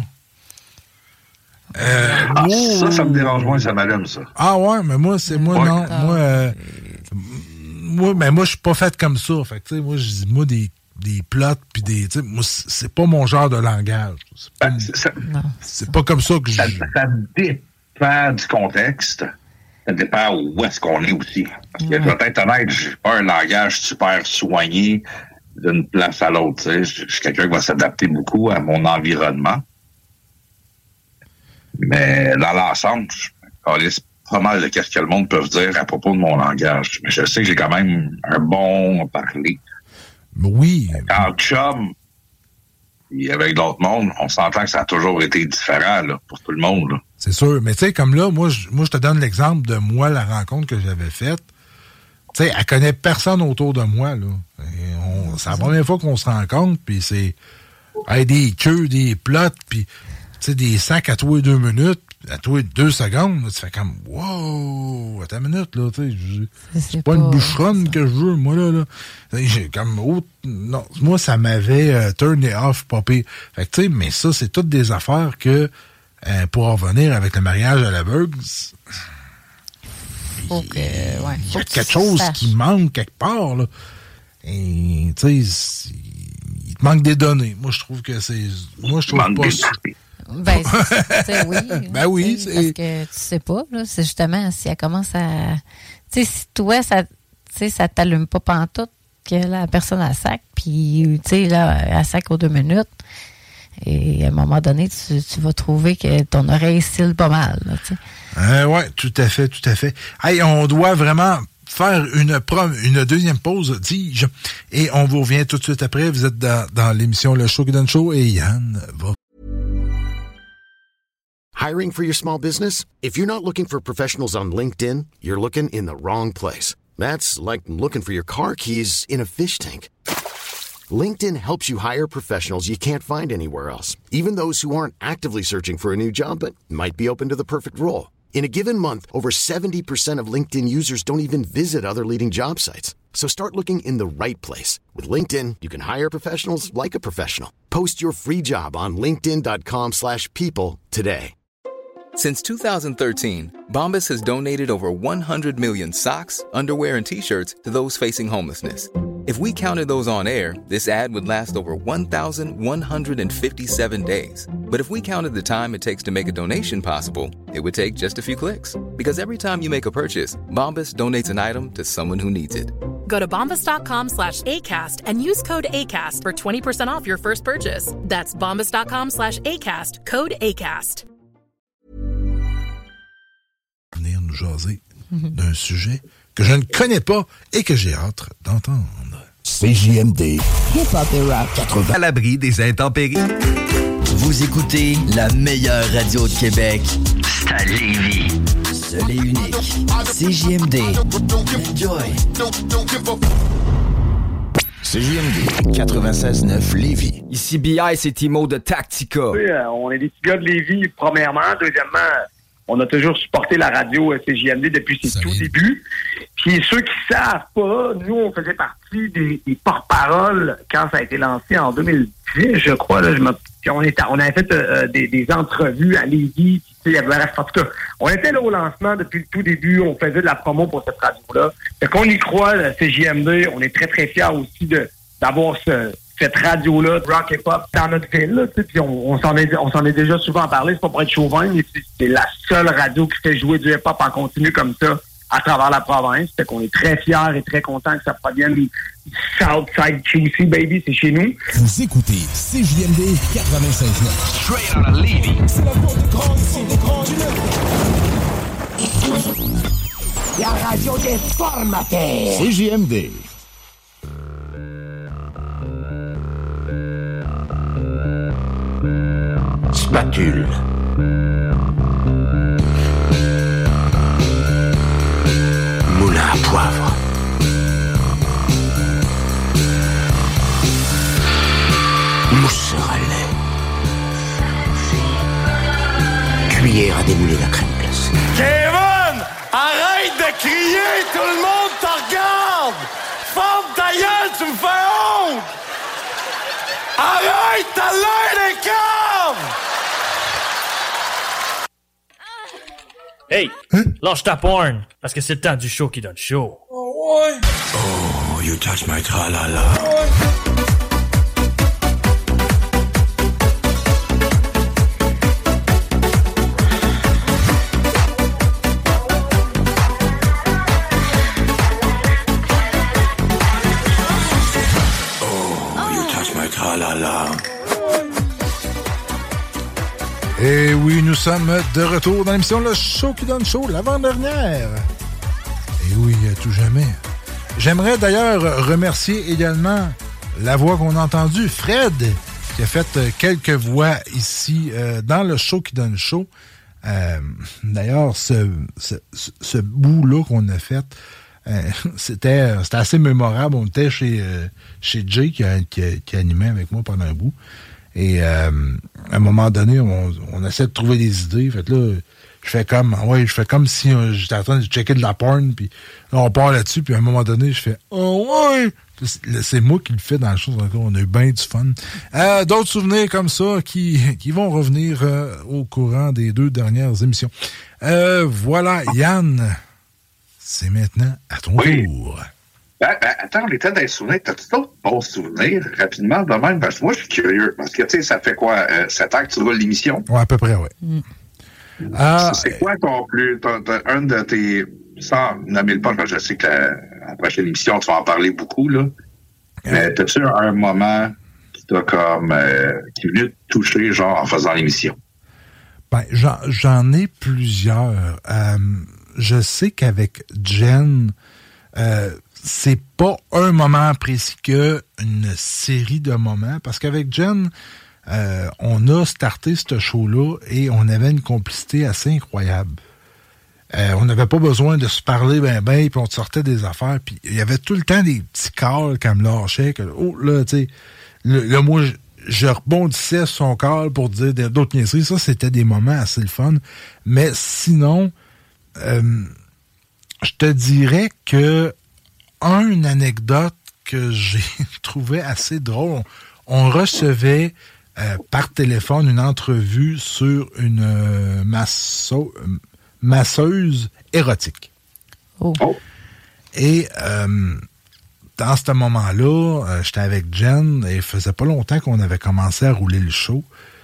Euh, ah, oh, ça, ça me dérange moins, ça m'allume, ça. Ah ouais, mais moi, c'est moi, ouais. non. Ah, moi, euh, moi, mais moi, je suis pas fait comme ça. Fait que, tu sais, moi, je dis, moi, des des plots puis des, tu sais, moi, c'est pas mon genre de langage. C'est pas, ben, c'est, ça, c'est pas comme ça que ça, je... Ça dépend du contexte. Ça dépend où est-ce qu'on est aussi. Parce que, ouais. Je vais être honnête, j'ai pas un langage super soigné d'une place à l'autre. Tu sais. Je suis quelqu'un qui va s'adapter beaucoup à mon environnement. Mais dans l'ensemble, je calisse pas mal de ce que le monde peut dire à propos de mon langage. Mais je sais que j'ai quand même un bon parler. Oui. En chum, et avec d'autres mondes, on s'entend que ça a toujours été différent là, pour tout le monde. Là. C'est sûr. Mais tu sais, comme là, moi je, moi, je te donne l'exemple de moi, la rencontre que j'avais faite. Tu sais, elle connaît personne autour de moi. Là. On, c'est la première fois qu'on se rencontre, puis c'est hey, des queues, des plots, puis des sacs à tous les deux minutes, à tous les deux secondes. Là, tu fais comme, wow, attends une minute, là. C'est, c'est pas, pas une bûcheronne que je veux, moi, là. là. J'ai comme, oh, non, moi, ça m'avait euh, turné off, pas pire. Fait que, tu sais, mais ça, c'est toutes des affaires que, euh, pour en revenir avec le mariage à l'aveugle, faut que, ouais, il y a quelque chose saches. Qui manque quelque part, là. Et, tu sais, il te manque des données. Moi, je trouve que c'est... Moi, je trouve pas ça. Ben, c'est, oui. Ben oui, c'est... Parce que tu sais pas, là, c'est justement, si elle commence à... Tu sais, si toi, ça, ça t'allume pas pantoute que la personne a sac, puis, tu sais, là, elle sac aux deux minutes, et à un moment donné, tu, tu vas trouver que ton oreille cille pas mal, là, tu sais. Euh, oui, tout à fait, tout à fait. Hey, on doit vraiment faire une, prom- une deuxième pause, dis-je, et on vous revient tout de suite après. Vous êtes dans, dans l'émission Le Show qui donne show, et Yann va... Hiring for your small business? If you're not looking for professionals on LinkedIn, you're looking in the wrong place. That's like looking for your car keys in a fish tank. LinkedIn helps you hire professionals you can't find anywhere else, even those who aren't actively searching for a new job but might be open to the perfect role. In a given month, over seventy percent of LinkedIn users don't even visit other leading job sites. So start looking in the right place. With LinkedIn, you can hire professionals like a professional. Post your free job on linkedin.com slash people today. Since two thousand thirteen, Bombas has donated over one hundred million socks, underwear, and T-shirts to those facing homelessness. If we counted those on air, this ad would last over one thousand one hundred fifty-seven days. But if we counted the time it takes to make a donation possible, it would take just a few clicks. Because every time you make a purchase, Bombas donates an item to someone who needs it. Go to bombas.com slash ACAST and use code ACAST for twenty percent off your first purchase. That's bombas.com slash ACAST, code ACAST. Venir nous jaser mm-hmm. d'un sujet que je ne connais pas et que j'ai hâte d'entendre. C J M D. Hip-hop et rap quatre-vingts. À l'abri des intempéries. Vous écoutez la meilleure radio de Québec. C'est à Lévis. Seul et unique. C J M D. Enjoy. C J M D quatre-vingt-seize neuf Lévis. Ici B I, c'est Timo de Tactica. Oui, euh, on est des petits gars de Lévis, premièrement. Deuxièmement, on a toujours supporté la radio C J M D depuis ses tout débuts. Puis ceux qui savent pas, nous, on faisait partie des, des porte-paroles quand ça a été lancé en deux mille dix, je crois. Là, je me, on, était, on avait fait euh, des, des entrevues à Lévis. Il y avait, en tout cas, on était là au lancement depuis le tout début. On faisait de la promo pour cette radio-là. Fait qu'on y croit, la C J M D. On est très, très fiers aussi de, d'avoir ce... cette radio-là, rock et pop, dans notre ville, là, puis on, on, s'en est, on s'en est déjà souvent parlé, c'est pas pour être chauvin, mais c'est, c'est la seule radio qui fait jouer du hip-hop en continu comme ça à travers la province. Fait qu'on est très fiers et très contents que ça provienne du Southside Q C, baby, c'est chez nous. Vous écoutez C J M D quatre-vingt-seize neuf. Straight out of Lévis. C'est la porte de grande, c'est des grands La radio des formateurs. C J M D. Spatule. Moulin à poivre. Mousseur à lait. Cuillère à démouler la crème glacée. Kevin! Arrête de crier! Tout le monde te regarde! Ferme ta gueule, tu me fais honte! Arrête, t'as l'air des câbles! Hey, hein? Lâche ta porn, parce que c'est le temps du show qui donne chaud. Oh, ouais. Oh, you touch my tra-la-la. Ouais. Et oui, nous sommes de retour dans l'émission Le Show qui donne chaud, l'avant-dernière. Et oui, à tout jamais. J'aimerais d'ailleurs remercier également la voix qu'on a entendue, Fred, qui a fait euh, quelques voix ici euh, dans le show qui donne show. Euh, d'ailleurs, ce, ce, ce bout-là qu'on a fait, euh, c'était, c'était assez mémorable. On était chez, euh, chez Jay qui, a, qui, a, qui animait avec moi pendant un bout. Et euh, à un moment donné, on, on essaie de trouver des idées. Fait que là, je fais comme ouais, je fais comme si euh, j'étais en train de checker de la porn, puis là, on part là-dessus, puis à un moment donné, je fais oh ouais! C'est, c'est moi qui le fais dans la chose. On a eu bien du fun. Euh, d'autres souvenirs comme ça qui, qui vont revenir euh, au courant des deux dernières émissions. Euh, voilà, Yann, c'est maintenant à ton oui. tour. Ben, ben, attends, on était dans les souvenirs. T'as-tu d'autres bons souvenirs, rapidement, de même? Parce que moi, je suis curieux. Parce que, tu sais, ça fait quoi? Euh, sept ans que tu roules l'émission? Ouais, à peu près, oui. Mm. Ah, c'est, c'est quoi ton plus... Ton, ton, un de tes... Sans nommer le pas, je sais que la, la prochaine émission, tu vas en parler beaucoup, là. Euh. Mais t'as-tu un moment qui t'a comme... Euh, qui est venu te toucher, genre, en faisant l'émission? Ben, j'en, j'en ai plusieurs. Euh, je sais qu'avec Jen... Euh, c'est pas un moment précis que une série de moments, parce qu'avec Jen, euh, on a starté ce show-là et on avait une complicité assez incroyable. Euh, on n'avait pas besoin de se parler ben ben, puis on sortait des affaires, puis il y avait tout le temps des petits calls qu'elle me lâchait, que, oh là, tu sais, là, moi, je, je rebondissais sur son call pour dire d'autres niaiseries. Ça, c'était des moments assez le fun. Mais sinon, euh, je te dirais que Un, une anecdote que j'ai trouvé assez drôle. On recevait euh, par téléphone une entrevue sur une euh, masso- masseuse érotique. Oh. Et euh, dans ce moment-là, euh, j'étais avec Jen et il faisait pas longtemps qu'on avait commencé à rouler le show.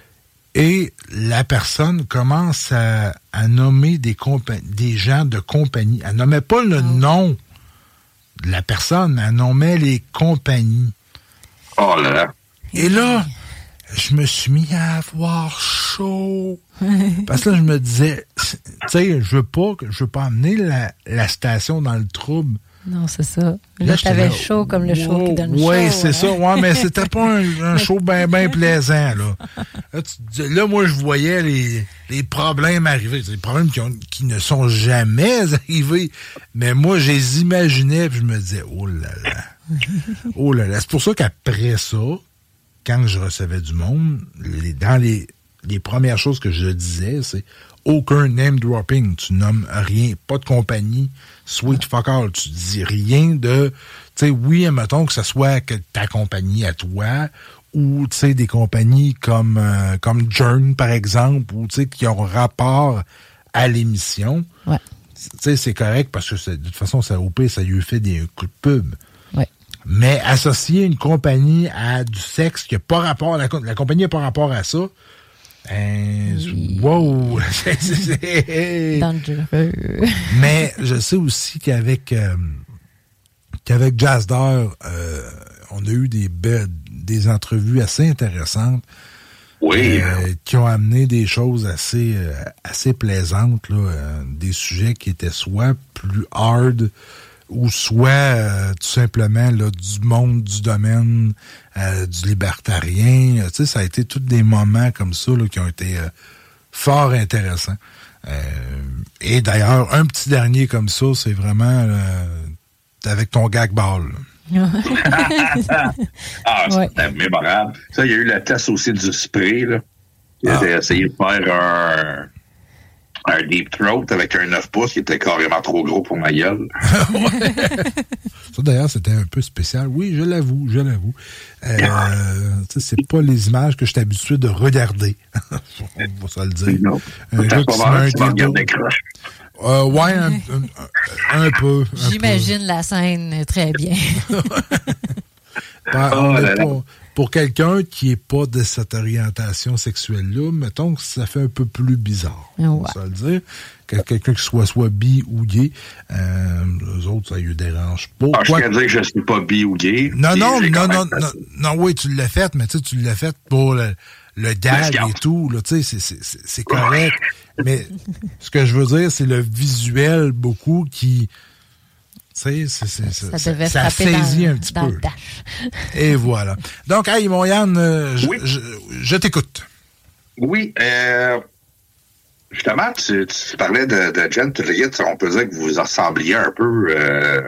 Et la personne commence à, à nommer des, compa- des gens de compagnie. Elle nommait pas le oh. nom de la personne, mais elle nommait les compagnies. Oh là là. Et là, je me suis mis à avoir chaud. Parce que là, je me disais, tu sais, je veux pas, je veux pas amener la, la station dans le trouble. Non, c'est ça. Là, là t'avais là, chaud comme le show qui donne chaud. Oui, c'est hein? ça. Ouais, mais c'était pas un, un show bien, bien plaisant, là. Là, tu, là, moi, je voyais les, les problèmes arriver. Des problèmes qui, ont, qui ne sont jamais arrivés. Mais moi, je les imaginais, puis je me disais, oh là là. Oh là là. C'est pour ça qu'après ça, quand je recevais du monde, les, dans les, les premières choses que je disais, c'est aucun name dropping. Tu nommes rien, pas de compagnie. Sweet fuck all. Tu dis rien de... Tu sais, oui, admettons que ce soit que ta compagnie à toi ou, tu sais, des compagnies comme, euh, comme Jern, par exemple, ou, tu sais, qui ont rapport à l'émission. Ouais. Tu sais, c'est correct parce que de toute façon, ça, au pire, ça lui fait des coups de pub. Ouais. Mais associer une compagnie à du sexe qui n'a pas rapport... La, la compagnie n'a pas rapport à ça... Euh, oui. Wow! c'est, c'est, c'est... dangereux. Mais je sais aussi qu'avec euh, qu'avec Jazdar, euh, on a eu des belles, des entrevues assez intéressantes. Oui. Euh, qui ont amené des choses assez euh, assez plaisantes, là, euh, des sujets qui étaient soit plus hard ou soit euh, tout simplement là, du monde du domaine euh, du libertarien. Tu sais, ça a été tous des moments comme ça là, qui ont été euh, fort intéressants. Euh, et d'ailleurs, un petit dernier comme ça, c'est vraiment euh, avec ton gag ball. ah, c'était ouais. mémorable. Ça, il y a eu le test aussi du spray. Là. Il ah. a essayé de faire un... un deep throat avec un neuf pouces qui était carrément trop gros pour ma gueule. Ça, d'ailleurs, c'était un peu spécial. Oui, je l'avoue, je l'avoue. Euh, c'est pas les images que je suis habitué de regarder. On va se le dire. Non. Un gars qui se met un dildo. Euh, ouais, un, un, un peu. Un J'imagine peu. la scène très bien. ben, oh, là, là. Pas, pour quelqu'un qui n'est pas de cette orientation sexuelle-là, mettons que ça fait un peu plus bizarre. Ouais. On va se le dire. Que quelqu'un qui soit soit bi ou gay, euh, eux autres, ça ne les dérange pas. Ah, je tiens à dire que je ne suis pas bi ou gay. Non, non, non, non, non, non, oui, tu l'as fait, mais tu sais, tu l'as fait pour le, le gag et tout, là, tu sais, c'est, c'est, c'est correct. Mais ce que je veux dire, c'est le visuel beaucoup qui... Tu sais, c'est, c'est, ça, ça, devait ça saisit un petit peu. Et voilà. Donc, hey, mon Yann, euh, je, oui. je, je t'écoute. Oui, euh, justement, tu, tu parlais de, de Jen Tulliet, on peut dire que vous ressembliez un peu, euh,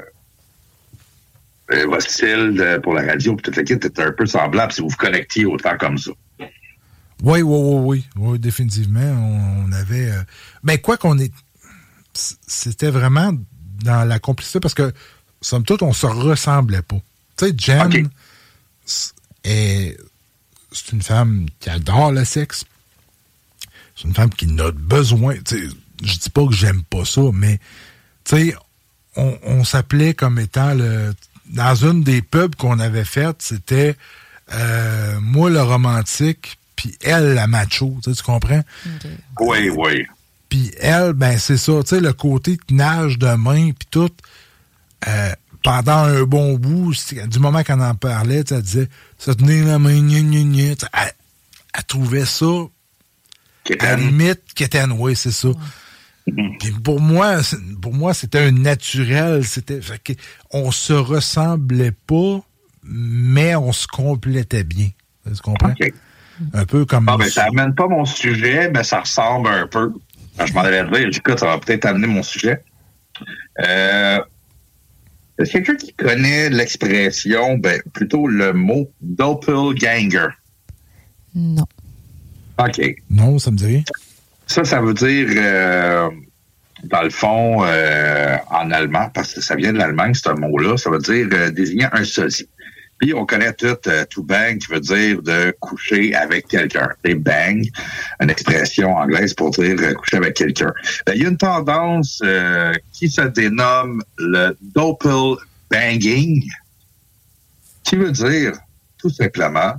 euh, votre style de, pour la radio, puis toute l'équipe était un peu semblable si vous vous connectiez autant comme ça. Oui, oui, oui, oui, oui, définitivement. On, on avait... Euh, ben, quoi qu'on est... C'était vraiment dans la complicité, parce que, somme toute, on se ressemblait pas. Tu sais, Jen, okay. est, c'est une femme qui adore le sexe. C'est une femme qui en a besoin. Tu sais, je dis pas que j'aime pas ça, mais, tu sais, on, on s'appelait comme étant le... Dans une des pubs qu'on avait faites, c'était euh, moi le romantique, puis elle la macho. Tu sais, tu comprends? Okay. Oui, oui. Puis elle, ben c'est ça, tu sais, le côté nage de main, puis tout, euh, pendant un bon bout, du moment qu'on en parlait, elle disait, ça tenait la main, gna, gna, gna. Elle, elle trouvait ça, Kéten. À la limite, Kéten, oui, c'est ça. Mm-hmm. Puis pour moi, pour moi, c'était un naturel, c'était, fait que on se ressemblait pas, mais on se complétait bien. Tu comprends? Okay. Un peu comme... Ah, ben, ça amène pas mon sujet, mais ça ressemble un peu. Je m'en avais dit, écoute, ça va peut-être amener mon sujet. Euh, est-ce que quelqu'un qui connaît l'expression, ben, plutôt le mot doppelganger? Non. OK. Non, ça me dit rien. Ça, ça veut dire, euh, dans le fond, euh, en allemand, parce que ça vient de l'Allemagne, ce mot-là, ça veut dire euh, désigner un sosie. Puis on connaît tout euh, to bang, qui veut dire de coucher avec quelqu'un. Et bang, une expression anglaise pour dire euh, coucher avec quelqu'un. Ben, il y a une tendance euh, qui se dénomme le doppelbanging, qui veut dire tout simplement,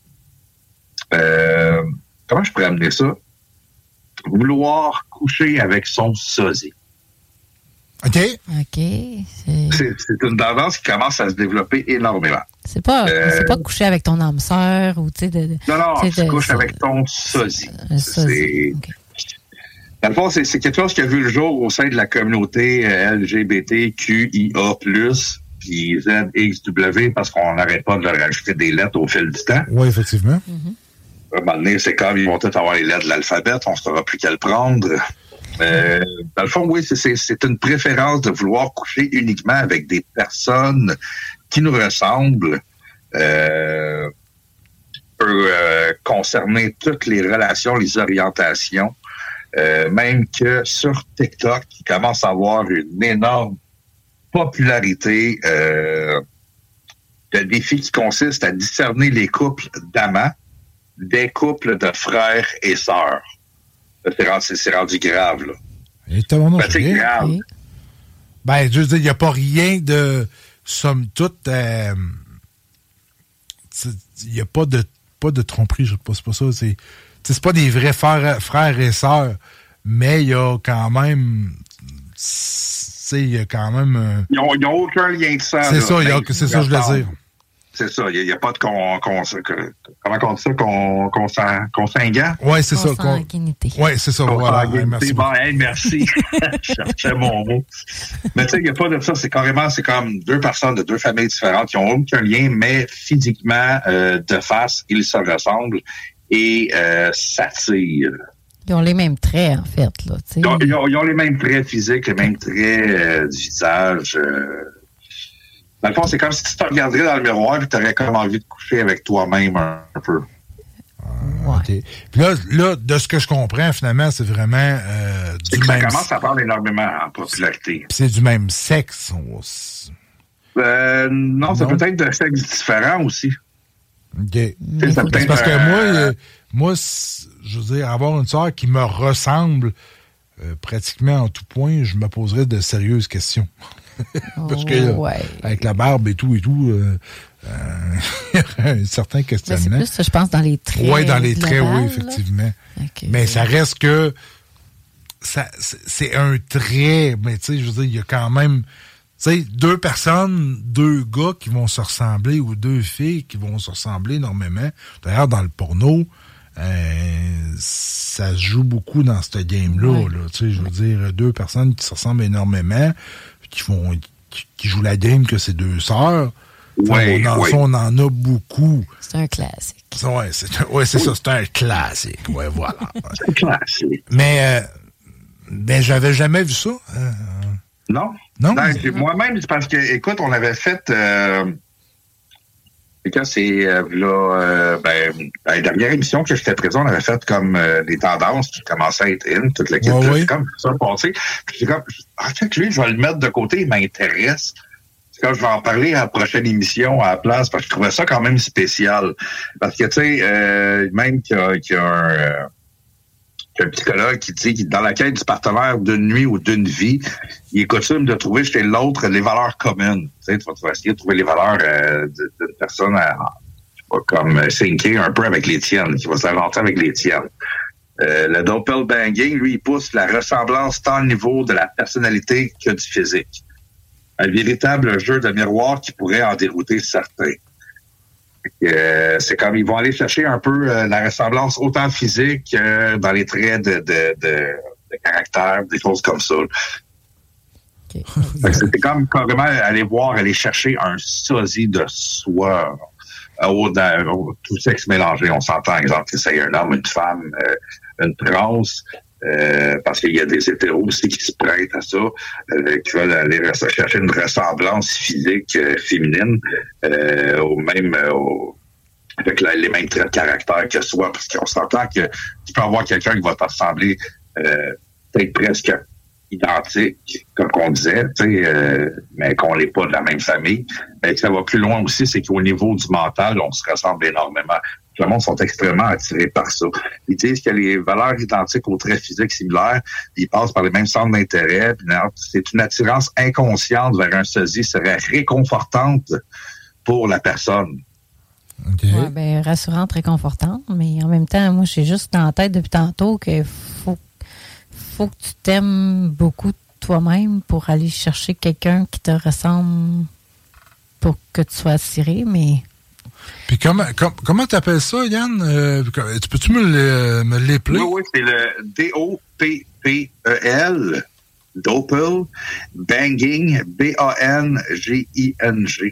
euh, comment je pourrais amener ça? Vouloir coucher avec son sosie. OK. OK. C'est... C'est, c'est une tendance qui commence à se développer énormément. C'est pas, euh, c'est pas coucher avec ton âme sœur ou, tu sais, de, de... Non, non, tu de, couches de, avec ton sosie. Un sosie. C'est... Okay. Dans le fond, c'est, c'est quelque chose qui a vu le jour au sein de la communauté L G B T Q I A plus, puis Z X W, parce qu'on n'arrête pas de leur rajouter des lettres au fil du temps. Oui, effectivement. Mm-hmm. À un moment donné, c'est comme ils vont tous avoir les lettres de l'alphabet, on ne saura plus qu'à le prendre. Euh, dans le fond, oui, c'est, c'est, c'est une préférence de vouloir coucher uniquement avec des personnes qui nous ressemblent. Euh, peut euh, concerner toutes les relations, les orientations. Euh, même que sur TikTok, qui commence à avoir une énorme popularité euh, de défi qui consiste à discerner les couples d'amants des couples de frères et sœurs. C'est rendu, c'est rendu grave, là. Et ben, c'est grave. Okay. Ben, je veux dire, il n'y a pas rien de, somme toute, euh, il n'y a pas de, pas de tromperie, je sais pas, c'est pas ça, c'est, c'est pas des vrais frères, frères et sœurs, mais il y a quand même, il y a quand même... Euh, ils n'ont aucun lien de sang. C'est là, ça, y a, c'est ça, je veux dire. C'est ça, il n'y a, a pas de con, con, que, comment on dit ça, con, consan, consanguin? Oui, c'est ça. Consanguinité. Oui, c'est ça. Voilà, ouais, merci. Bon, hey, merci. Je cherchais mon mot. Mais tu sais, il n'y a pas de ça. C'est carrément, c'est comme deux personnes de deux familles différentes qui n'ont aucun lien, mais physiquement, euh, de face, ils se ressemblent et euh, s'attirent. Ils ont les mêmes traits, en fait. Là, ils, ont, ils, ont, ils ont les mêmes traits physiques, les mêmes traits euh, du visage. Euh, Dans le fond, c'est comme si tu te regarderais dans le miroir et tu aurais comme envie de coucher avec toi-même un, un peu. Ouais. Okay. Puis là, là, de ce que je comprends, finalement, c'est vraiment euh, du c'est que même... Ça commence à prendre énormément en popularité. Puis c'est du même sexe. On... Euh, non, ça non. peut être de sexe différent aussi. OK. C'est, c'est parce que euh... moi, moi, je veux dire, avoir une sœur qui me ressemble euh, pratiquement en tout point, je me poserais de sérieuses questions. Parce que là, ouais. avec la barbe et tout et tout, euh, euh, un certain questionnement. Mais c'est plus, je pense, dans les traits. Oui, dans les traits, globales, oui, effectivement. Okay. Mais ça reste que ça, c'est, c'est un trait, mais tu sais, je veux dire, il y a quand même, tu sais, deux personnes, deux gars qui vont se ressembler ou deux filles qui vont se ressembler énormément. D'ailleurs, dans le porno, euh, ça se joue beaucoup dans ce game-là. Ouais. Là, tu sais, je veux dire, deux personnes qui se ressemblent énormément, qui vont qui, qui jouent la game que c'est deux sœurs. Ouais, on, en, ouais. ça, on en a beaucoup. C'est un classique. Ouais, c'est, ouais, c'est oui. ça, c'est un classique. Ouais, voilà. C'est un classique. Mais, euh, ben, j'avais jamais vu ça. Euh, non? Non? Ben, moi-même, c'est parce que, écoute, on avait fait... Euh, quand c'est euh, là, euh, ben, la dernière émission que j'étais présent, on avait fait comme euh, les tendances qui commençaient à être in, toute l'équipe. Ouais, oui. comme ça passé. Puis c'est comme, ah, check lui, je vais le mettre de côté, il m'intéresse. C'est quand je vais en parler à la prochaine émission à la place, parce que je trouvais ça quand même spécial. Parce que, tu sais, euh, même qu'il y a, qu'il y a un... Euh, un psychologue qui dit que dans la quête du partenaire d'une nuit ou d'une vie, il est coutume de trouver chez l'autre les valeurs communes. Tu sais, tu vas, tu vas essayer de trouver les valeurs euh, d'une personne à, je sais pas, comme syncer un peu avec les tiennes, qui va s'inventer avec les tiennes. Euh, le doppelbanging, lui, il pousse la ressemblance tant au niveau de la personnalité que du physique. Un véritable jeu de miroir qui pourrait en dérouter certains. Euh, c'est comme ils vont aller chercher un peu euh, la ressemblance autant physique que euh, dans les traits de, de, de, de caractère, des choses comme ça. Okay. C'était comme carrément aller voir, aller chercher un sosie de soi euh, au, dans, au, tout sexe mélangé. On s'entend, exemple, que c'est un homme, une femme, euh, une trans, euh, parce qu'il y a des hétéros aussi qui se prêtent à ça, euh, qui veulent aller chercher une ressemblance physique euh, féminine, euh, au même, euh, au, avec la, les mêmes traits de caractère que soi, parce qu'on s'entend que tu peux avoir quelqu'un qui va te ressembler euh, peut-être presque identique, comme on disait, tu sais, euh, mais qu'on n'est pas de la même famille. Mais ça va plus loin aussi, c'est qu'au niveau du mental, on se ressemble énormément. Le monde sont extrêmement attirés par ça. Ils disent que les valeurs identiques aux traits physiques similaires, ils passent par les mêmes centres d'intérêt. C'est une attirance inconsciente vers un sosie serait réconfortante pour la personne. Okay. Ouais, ben, rassurante, réconfortante, mais en même temps, moi, j'ai juste dans la tête depuis tantôt qu'il faut, faut que tu t'aimes beaucoup toi-même pour aller chercher quelqu'un qui te ressemble pour que tu sois attiré, mais... Puis comment com, comment t'appelles ça, Yann? Euh, tu peux-tu me, le, me l'épeler? Oui, oui, c'est le D O P P E L, Doppel, Banging, B A N G I N G.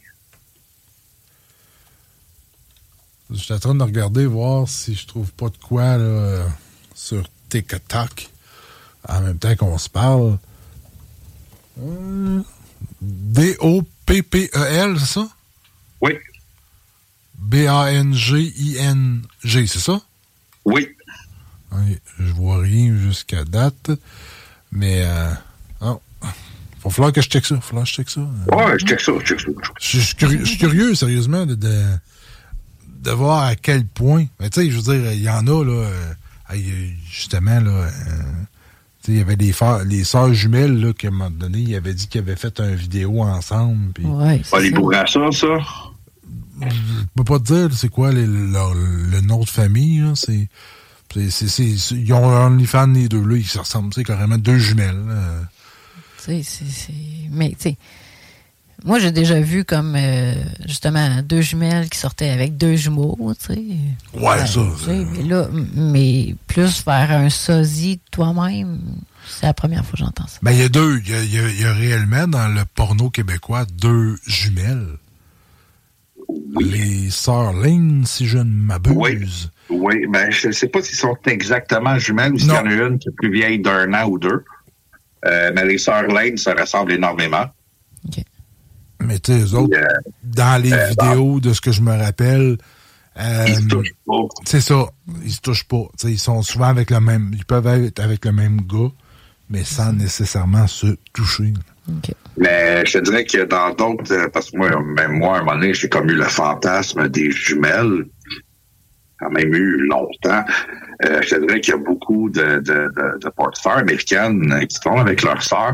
Je suis en train de regarder, voir si je trouve pas de quoi là, sur TikTok en même temps qu'on se parle. Euh, D O P P E L, c'est ça? Oui. B A N G I N G, c'est ça? Oui. oui je vois rien jusqu'à date, mais euh, oh, va falloir que je check ça. Va falloir que je check ça. Ouais, je check ça, je check ça. Je suis curieux, curieux, sérieusement, de, de, de voir à quel point. Mais tu sais, je veux dire, il y en a, là, euh, justement, là, euh, il y avait des frères, les sœurs jumelles, là, qu'à un moment donné, ils avaient dit qu'ils avaient fait une vidéo ensemble. Pis... Ouais, ah, les bourrassons, ça? Je peux pas te dire c'est quoi les, leur, le nom de famille. Là. C'est, c'est, c'est, c'est, ils ont un OnlyFans, les deux. Là, ils se ressemblent, c'est carrément deux jumelles. C'est, c'est, c'est... Mais, tu sais, moi, j'ai déjà vu comme, euh, justement, deux jumelles qui sortaient avec deux jumeaux, tu sais. Ouais, ouais, ça. Mais là, mais plus faire un sosie de toi-même, c'est la première fois que j'entends ça. Ben, il y a deux. Il y a, y, a, y a réellement, dans le porno québécois, deux jumelles. Oui. Les sœurs Lynn, si je ne m'abuse. Oui, oui, ben je ne sais pas s'ils sont exactement jumelles ou s'il y en a une qui est plus vieille d'un an ou deux. Euh, mais les sœurs Lynn se ressemblent énormément. Okay. Mais tu sais, eux autres, euh, dans les euh, vidéos dans... de ce que je me rappelle, euh, ils se touchent pas. C'est ça, ils se touchent pas. T'sais, ils sont souvent avec le même, ils peuvent être avec le même gars, mais sans nécessairement se toucher. Okay. Mais je te dirais que dans d'autres, parce que moi, même moi, à un moment donné, j'ai comme eu le fantasme des jumelles, quand même eu longtemps. Euh, je te dirais qu'il y a beaucoup de, de, de, de porte-sœurs américaines qui tombent avec leurs sœurs.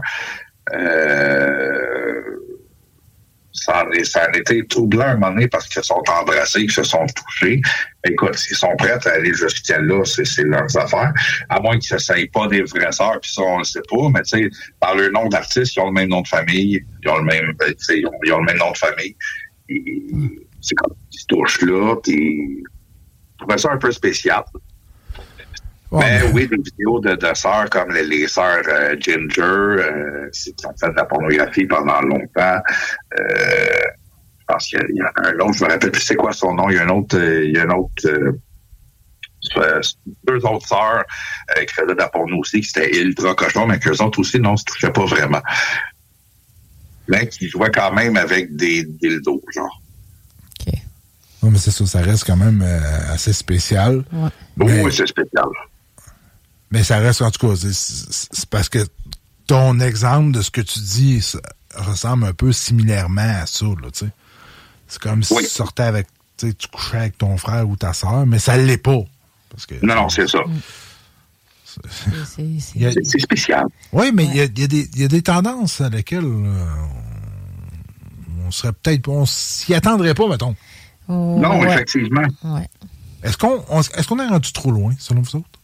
Euh, ça, ça a été troublant à un moment donné parce qu'ils se sont embrassés, qu'ils se sont touchés. Écoute, s'ils sont prêts à aller jusqu'à là, c'est, c'est leurs affaires. À moins qu'ils ne s'essayent pas des vraies sœurs, puis ça, on le sait pas. Mais tu sais, par leur nom d'artiste, ils ont le même nom de famille. Ils ont le même, tu sais, ils ont, ils ont le même nom de famille. Et c'est comme ils se touchent là, puis je trouvais ça un peu spécial. Oh, mais, mais oui, des vidéos de, de sœurs comme les, les sœurs euh, Ginger, euh, qui ont fait de la pornographie pendant longtemps. Euh, je pense qu'il y, y en a un autre, je me rappelle plus c'est quoi son nom. Il y a un autre, euh, il y a un autre, euh, deux autres sœurs euh, qui faisaient de la porno aussi, qui étaient ultra cochons, mais qu'eux autres aussi, non, se touchaient pas vraiment. Là, qui jouaient quand même avec des dildos, genre. OK. Non, mais c'est ça, ça reste quand même euh, assez spécial. Ouais. Mais, oui, c'est spécial. Mais ça reste, en tout cas, c'est, c'est, c'est parce que ton exemple de ce que tu dis ça ressemble un peu similairement à ça, là, tu sais. C'est comme si oui. tu sortais avec, tu sais, tu couchais avec ton frère ou ta sœur, mais ça l'est pas. Parce que, non, non, c'est ça. C'est, c'est, c'est... A, c'est, c'est spécial. Oui, mais il ouais. y, y, y a des tendances à lesquelles euh, on, on serait peut-être... On s'y attendrait pas, mettons. Oh, non, ouais. effectivement. Ouais. Est-ce qu'on, on, est-ce qu'on est rendu trop loin, selon vous autres?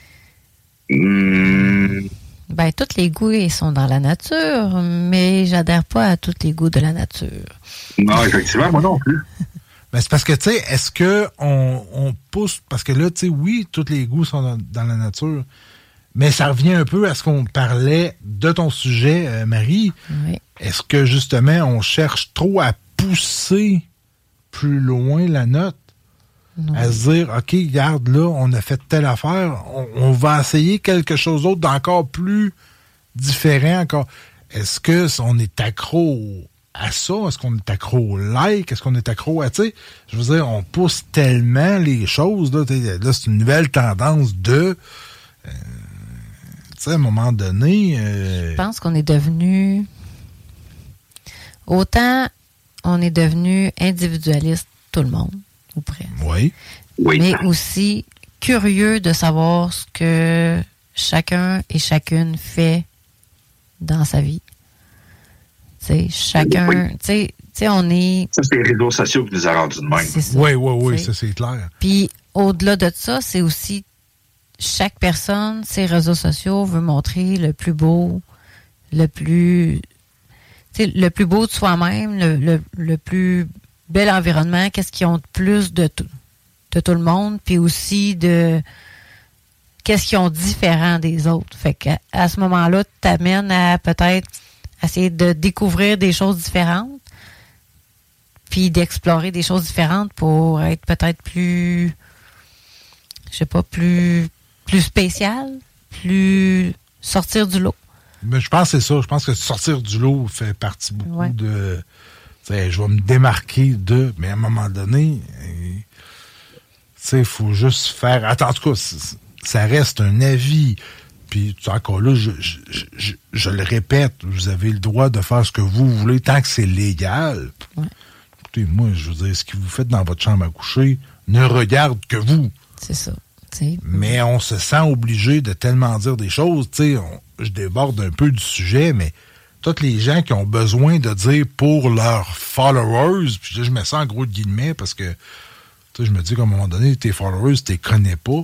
Mmh. Ben, tous les goûts, ils sont dans la nature, mais j'adhère pas à tous les goûts de la nature. Non, effectivement, moi non plus. Ben, c'est parce que, tu sais, est-ce que on, on pousse... Parce que là, tu sais, oui, tous les goûts sont dans, dans la nature, mais ça revient un peu à ce qu'on parlait de ton sujet, euh, Marie. Oui. Est-ce que, justement, on cherche trop à pousser plus loin la note? Non. À se dire, OK, regarde, là, on a fait telle affaire, on, on va essayer quelque chose d'autre d'encore plus différent encore. Est-ce que on est accro à ça? Est-ce qu'on est accro au like? Est-ce qu'on est accro à, tu sais, je veux dire, on pousse tellement les choses, là, là c'est une nouvelle tendance de, euh, tu sais, à un moment donné... Euh, je pense qu'on est devenu... Autant on est devenu individualiste, tout le monde, ou presque. Oui. oui. Mais aussi curieux de savoir ce que chacun et chacune fait dans sa vie. T'sais, chacun, oui. tu sais, on est... Ça, c'est les réseaux sociaux qui nous ont rendus de même. Oui, oui, oui, ça, c'est clair. Puis, au-delà de ça, c'est aussi chaque personne, ses réseaux sociaux, veut montrer le plus beau, le plus... Tu sais, le plus beau de soi-même, le, le, le plus bel environnement, qu'est-ce qu'ils ont de plus de tout, de tout le monde, puis aussi de... Qu'est-ce qu'ils ont différent des autres. Fait qu'à à ce moment-là, tu t'amènes à peut-être... essayer de découvrir des choses différentes, puis d'explorer des choses différentes pour être peut-être plus, je sais pas, plus, plus spécial, plus sortir du lot. Mais je pense que c'est ça. Je pense que sortir du lot fait partie beaucoup ouais. de... Je vais me démarquer de... Mais à un moment donné, il faut juste faire... Attends, en tout cas, ça reste un avis... Puis, encore là, je, je, je, je le répète, vous avez le droit de faire ce que vous voulez tant que c'est légal. Ouais. Écoutez, moi, je veux dire, ce que vous faites dans votre chambre à coucher ne regarde que vous. C'est ça. T'sais. Mais on se sent obligé de tellement dire des choses. Tu sais, je déborde un peu du sujet, mais tous les gens qui ont besoin de dire pour leurs followers, puis là, je mets ça en gros de guillemets parce que je me dis qu'à un moment donné, tes followers, tu les connais pas.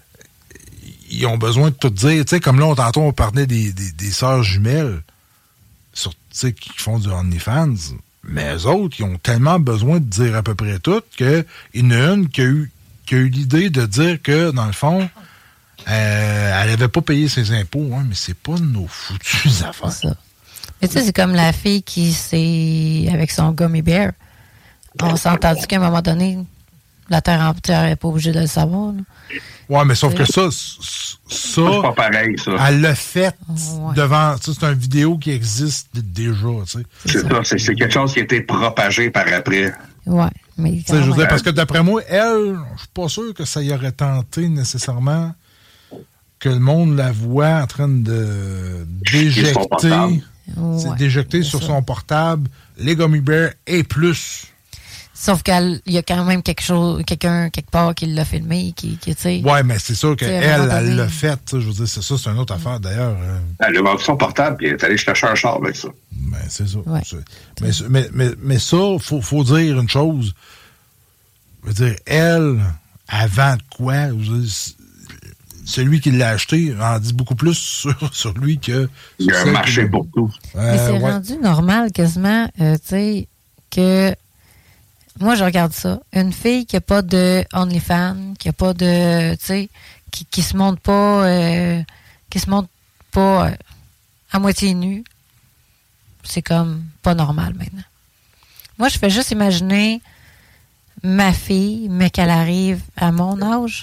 Ils ont besoin de tout dire. Tu sais, comme là, on, tantôt, on parlait des, des, des sœurs jumelles sur, qui font du OnlyFans. Mais eux autres, ils ont tellement besoin de dire à peu près tout qu'il y en a une qui a eu, qui a eu l'idée de dire que, dans le fond, euh, elle n'avait pas payé ses impôts. Hein, mais c'est pas nos foutues affaires. C'est ça. Mais tu sais, c'est comme la fille qui s'est... avec son gummy bear. On s'est entendu qu'à un moment donné, la terre entière n'est pas obligée de le savoir. Là. Ouais, mais sauf que ça, ça, c'est pas pareil, ça. Elle l'a fait ouais. devant, ça, c'est une vidéo qui existe déjà, tu sais. C'est, c'est ça, c'est, c'est quelque chose qui a été propagé par après. Ouais, mais je veux dire, parce que d'après moi, elle, je suis pas sûr que ça y aurait tenté nécessairement que le monde la voit en train de d'éjecter, ouais, c'est d'éjecter sur ça. Son portable les gummy bears et plus. Sauf qu'il y a quand même quelque chose, quelqu'un, quelque part, qui l'a filmé, qui, qui tu sais... Ouais, mais c'est sûr qu'elle, elle, elle l'a fait, je veux dire, c'est ça, c'est une autre affaire, mm. d'ailleurs. Euh... Elle a vendu son portable, puis elle est allée chercher un char avec ça. Ben, c'est ça. Ouais. C'est... Mais, mais, mais, mais ça, faut, faut dire une chose. Je veux dire, elle, avant de quoi, je veux dire, celui qui l'a acheté en dit beaucoup plus sur, sur lui que... Il y a un marché pour tout. Euh, mais c'est ouais. rendu normal, quasiment, euh, tu sais, que... Moi, je regarde ça. Une fille qui n'a pas de OnlyFans, qui n'a pas de, tu sais, qui, qui se montrent pas, euh, qui se montrent pas euh, à moitié nus. C'est comme pas normal maintenant. Moi, je fais juste imaginer ma fille, mais qu'elle arrive à mon âge.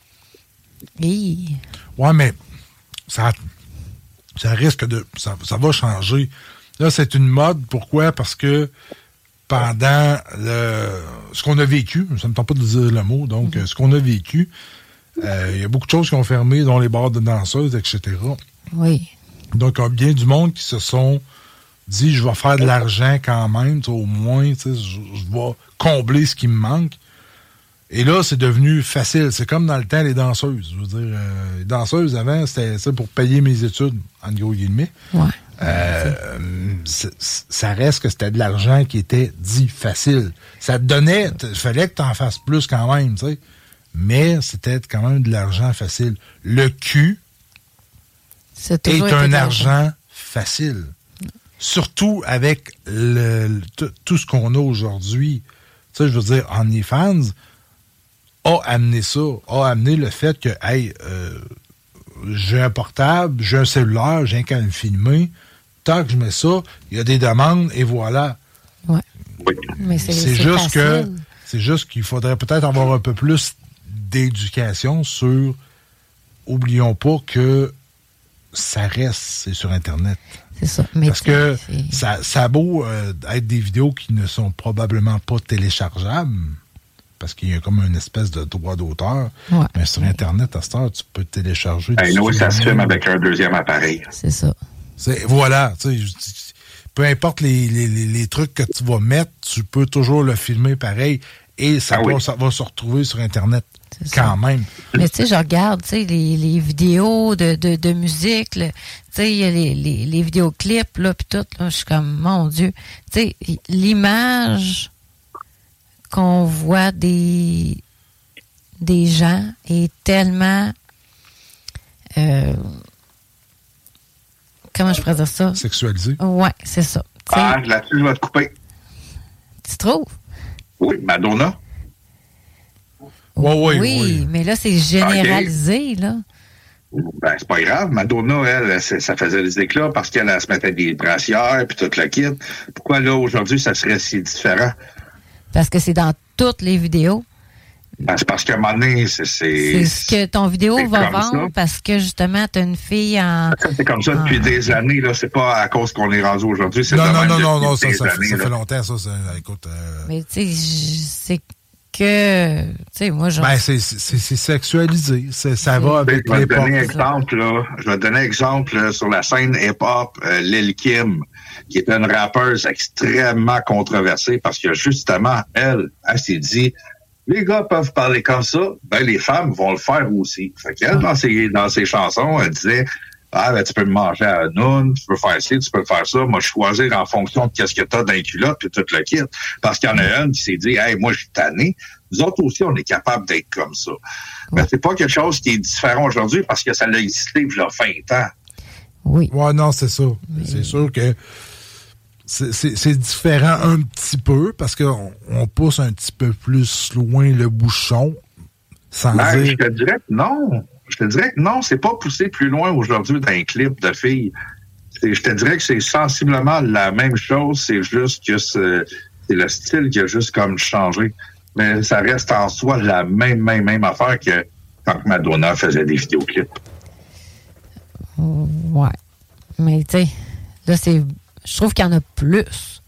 Et... Ouais, mais ça, ça risque de... Ça, ça va changer. Là, c'est une mode. Pourquoi? Parce que pendant le, ce qu'on a vécu, ça ne me tente pas de dire le mot, donc mm-hmm. ce qu'on a vécu, il euh, y a beaucoup de choses qui ont fermé, dont les bars de danseuses, et cetera. Oui. Donc, il y a bien du monde qui se sont dit, je vais faire de l'argent quand même, au moins, je, je vais combler ce qui me manque. Et là, c'est devenu facile. C'est comme dans le temps, les danseuses. Je veux dire, euh, les danseuses, avant, c'était ça pour payer mes études, en gros guillemets. Ouais. Euh, ça reste que c'était de l'argent qui était dit facile. Ça te donnait, il fallait que tu en fasses plus quand même, tu sais. Mais c'était quand même de l'argent facile. Le cul est un argent facile. Surtout avec le, le, t- tout ce qu'on a aujourd'hui. Tu sais, je veux dire, OnlyFans a amené ça, a amené le fait que, hey, euh, j'ai un portable, j'ai un cellulaire, j'ai qu'à me filmer. Tant que je mets ça, il y a des demandes et voilà. Ouais. Mais c'est, c'est, c'est juste que facile. C'est juste qu'il faudrait peut-être avoir un peu plus d'éducation sur... Oublions pas que ça reste, c'est sur Internet. C'est ça. Mais parce que c'est... ça, ça a beau euh, être des vidéos qui ne sont probablement pas téléchargeables, parce qu'il y a comme une espèce de droit d'auteur. Ouais. Mais sur Internet, à cette heure, tu peux télécharger... Hey, nous, ça se filme avec un deuxième appareil. C'est ça. C'est, voilà, tu sais, peu importe les, les, les, les trucs que tu vas mettre, tu peux toujours le filmer pareil et ça, ah va, oui. ça va se retrouver sur Internet c'est quand ça. Même. Mais tu sais, je regarde les, les vidéos de, de, de musique, tu sais, les, les, les vidéoclips, là, puis tout, là, je suis comme, mon Dieu, tu sais, l'image qu'on voit des, des gens est tellement... Euh, Comment je pourrais dire ça? Sexualisé. Oui, c'est ça. T'sais, ah, là-dessus, je vais te couper. Tu trouves? Oui, Madonna. Oui, oui, oui. Oui, mais là, c'est généralisé, okay. là. Ben, c'est pas grave. Madonna, elle, ça faisait des éclats parce qu'elle elle se mettait des brassières puis tout le kit. Pourquoi, là, aujourd'hui, ça serait si différent? Parce que c'est dans toutes les vidéos. Ben, c'est parce qu'à un moment donné, c'est... C'est, c'est ce que ton vidéo va vendre ça. Parce que, justement, t'as une fille en... C'est comme ça depuis en... des années, là. C'est pas à cause qu'on est rendu aujourd'hui. C'est non, non, non, non, non, ça, ça, années, ça là. fait longtemps, ça. ça écoute... Euh... Mais, tu sais, c'est que... Tu sais, moi, genre... Ben, c'est, c'est, c'est sexualisé. C'est, ça va avec je vais l'époque. Te donner exemple, là. Je vais te donner un exemple, là, sur la scène hip-hop, euh, Lil Kim, qui est une rappeuse extrêmement controversée parce que, justement, elle, elle s'est dit... Les gars peuvent parler comme ça, ben les femmes vont le faire aussi. Fait qu'elle, dans ses, dans ses chansons, elle disait ah ben tu peux me manger à noun, tu peux faire ci, tu peux faire ça, moi je choisir en fonction de qu'est-ce que t'as dans les culottes puis tout le kit. Parce qu'il y en a une qui s'est dit hey moi je suis tanné. Nous autres aussi on est capable d'être comme ça. Mais c'est pas quelque chose qui est différent aujourd'hui parce que ça l'a existé il y a vingt ans. Oui. Ouais non c'est ça. Oui. C'est sûr que C'est, c'est, c'est différent un petit peu parce qu'on on pousse un petit peu plus loin le bouchon. Sans ben, dire... Je te dirais que non. Je te dirais que non, c'est pas poussé plus loin aujourd'hui d'un clip de filles. C'est, je te dirais que c'est sensiblement la même chose. C'est juste que c'est, c'est le style qui a juste comme changé. Mais ça reste en soi la même, même, même affaire que quand Madonna faisait des vidéoclips. Ouais. Mais tu sais, là, c'est... Je trouve qu'il y en a plus.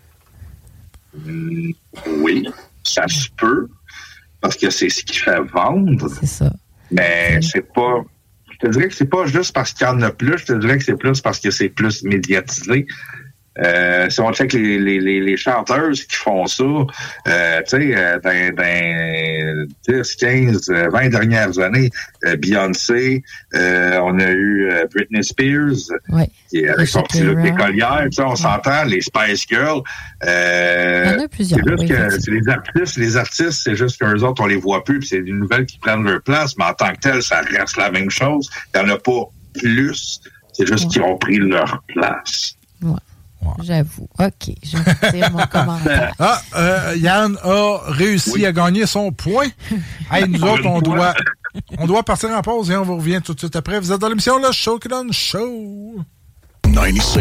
Mmh, oui, ça se peut, parce que c'est ce qui fait vendre. C'est ça. Mais oui. c'est pas... Je te dirais que c'est pas juste parce qu'il y en a plus, je te dirais que c'est plus parce que c'est plus médiatisé. Euh, si on check les, les, les, les chanteuses qui font ça, euh, tu sais, euh, dans, dans dix, quinze, vingt dernières années, euh, Beyoncé, euh, on a eu euh, Britney Spears, oui. qui est avec son petit look d'écolière, tu sais, on oui. s'entend, les Spice Girls. Euh, Il y en a plusieurs. C'est juste oui, que c'est les artistes, les artistes, c'est juste qu'eux autres, on les voit plus, puis c'est des nouvelles qui prennent leur place, mais en tant que tel, ça reste la même chose. Il n'y en a pas plus, c'est juste oui. qu'ils ont pris leur place. Ouais. Ouais. J'avoue. OK. Je vais retire mon commentaire. Ah, euh, Yann a réussi oui. à gagner son point. Hey, nous autres, on doit, On doit partir en pause et on vous revient tout de suite après. Vous êtes dans l'émission Le Show qui donne show. quatre-vingt-seize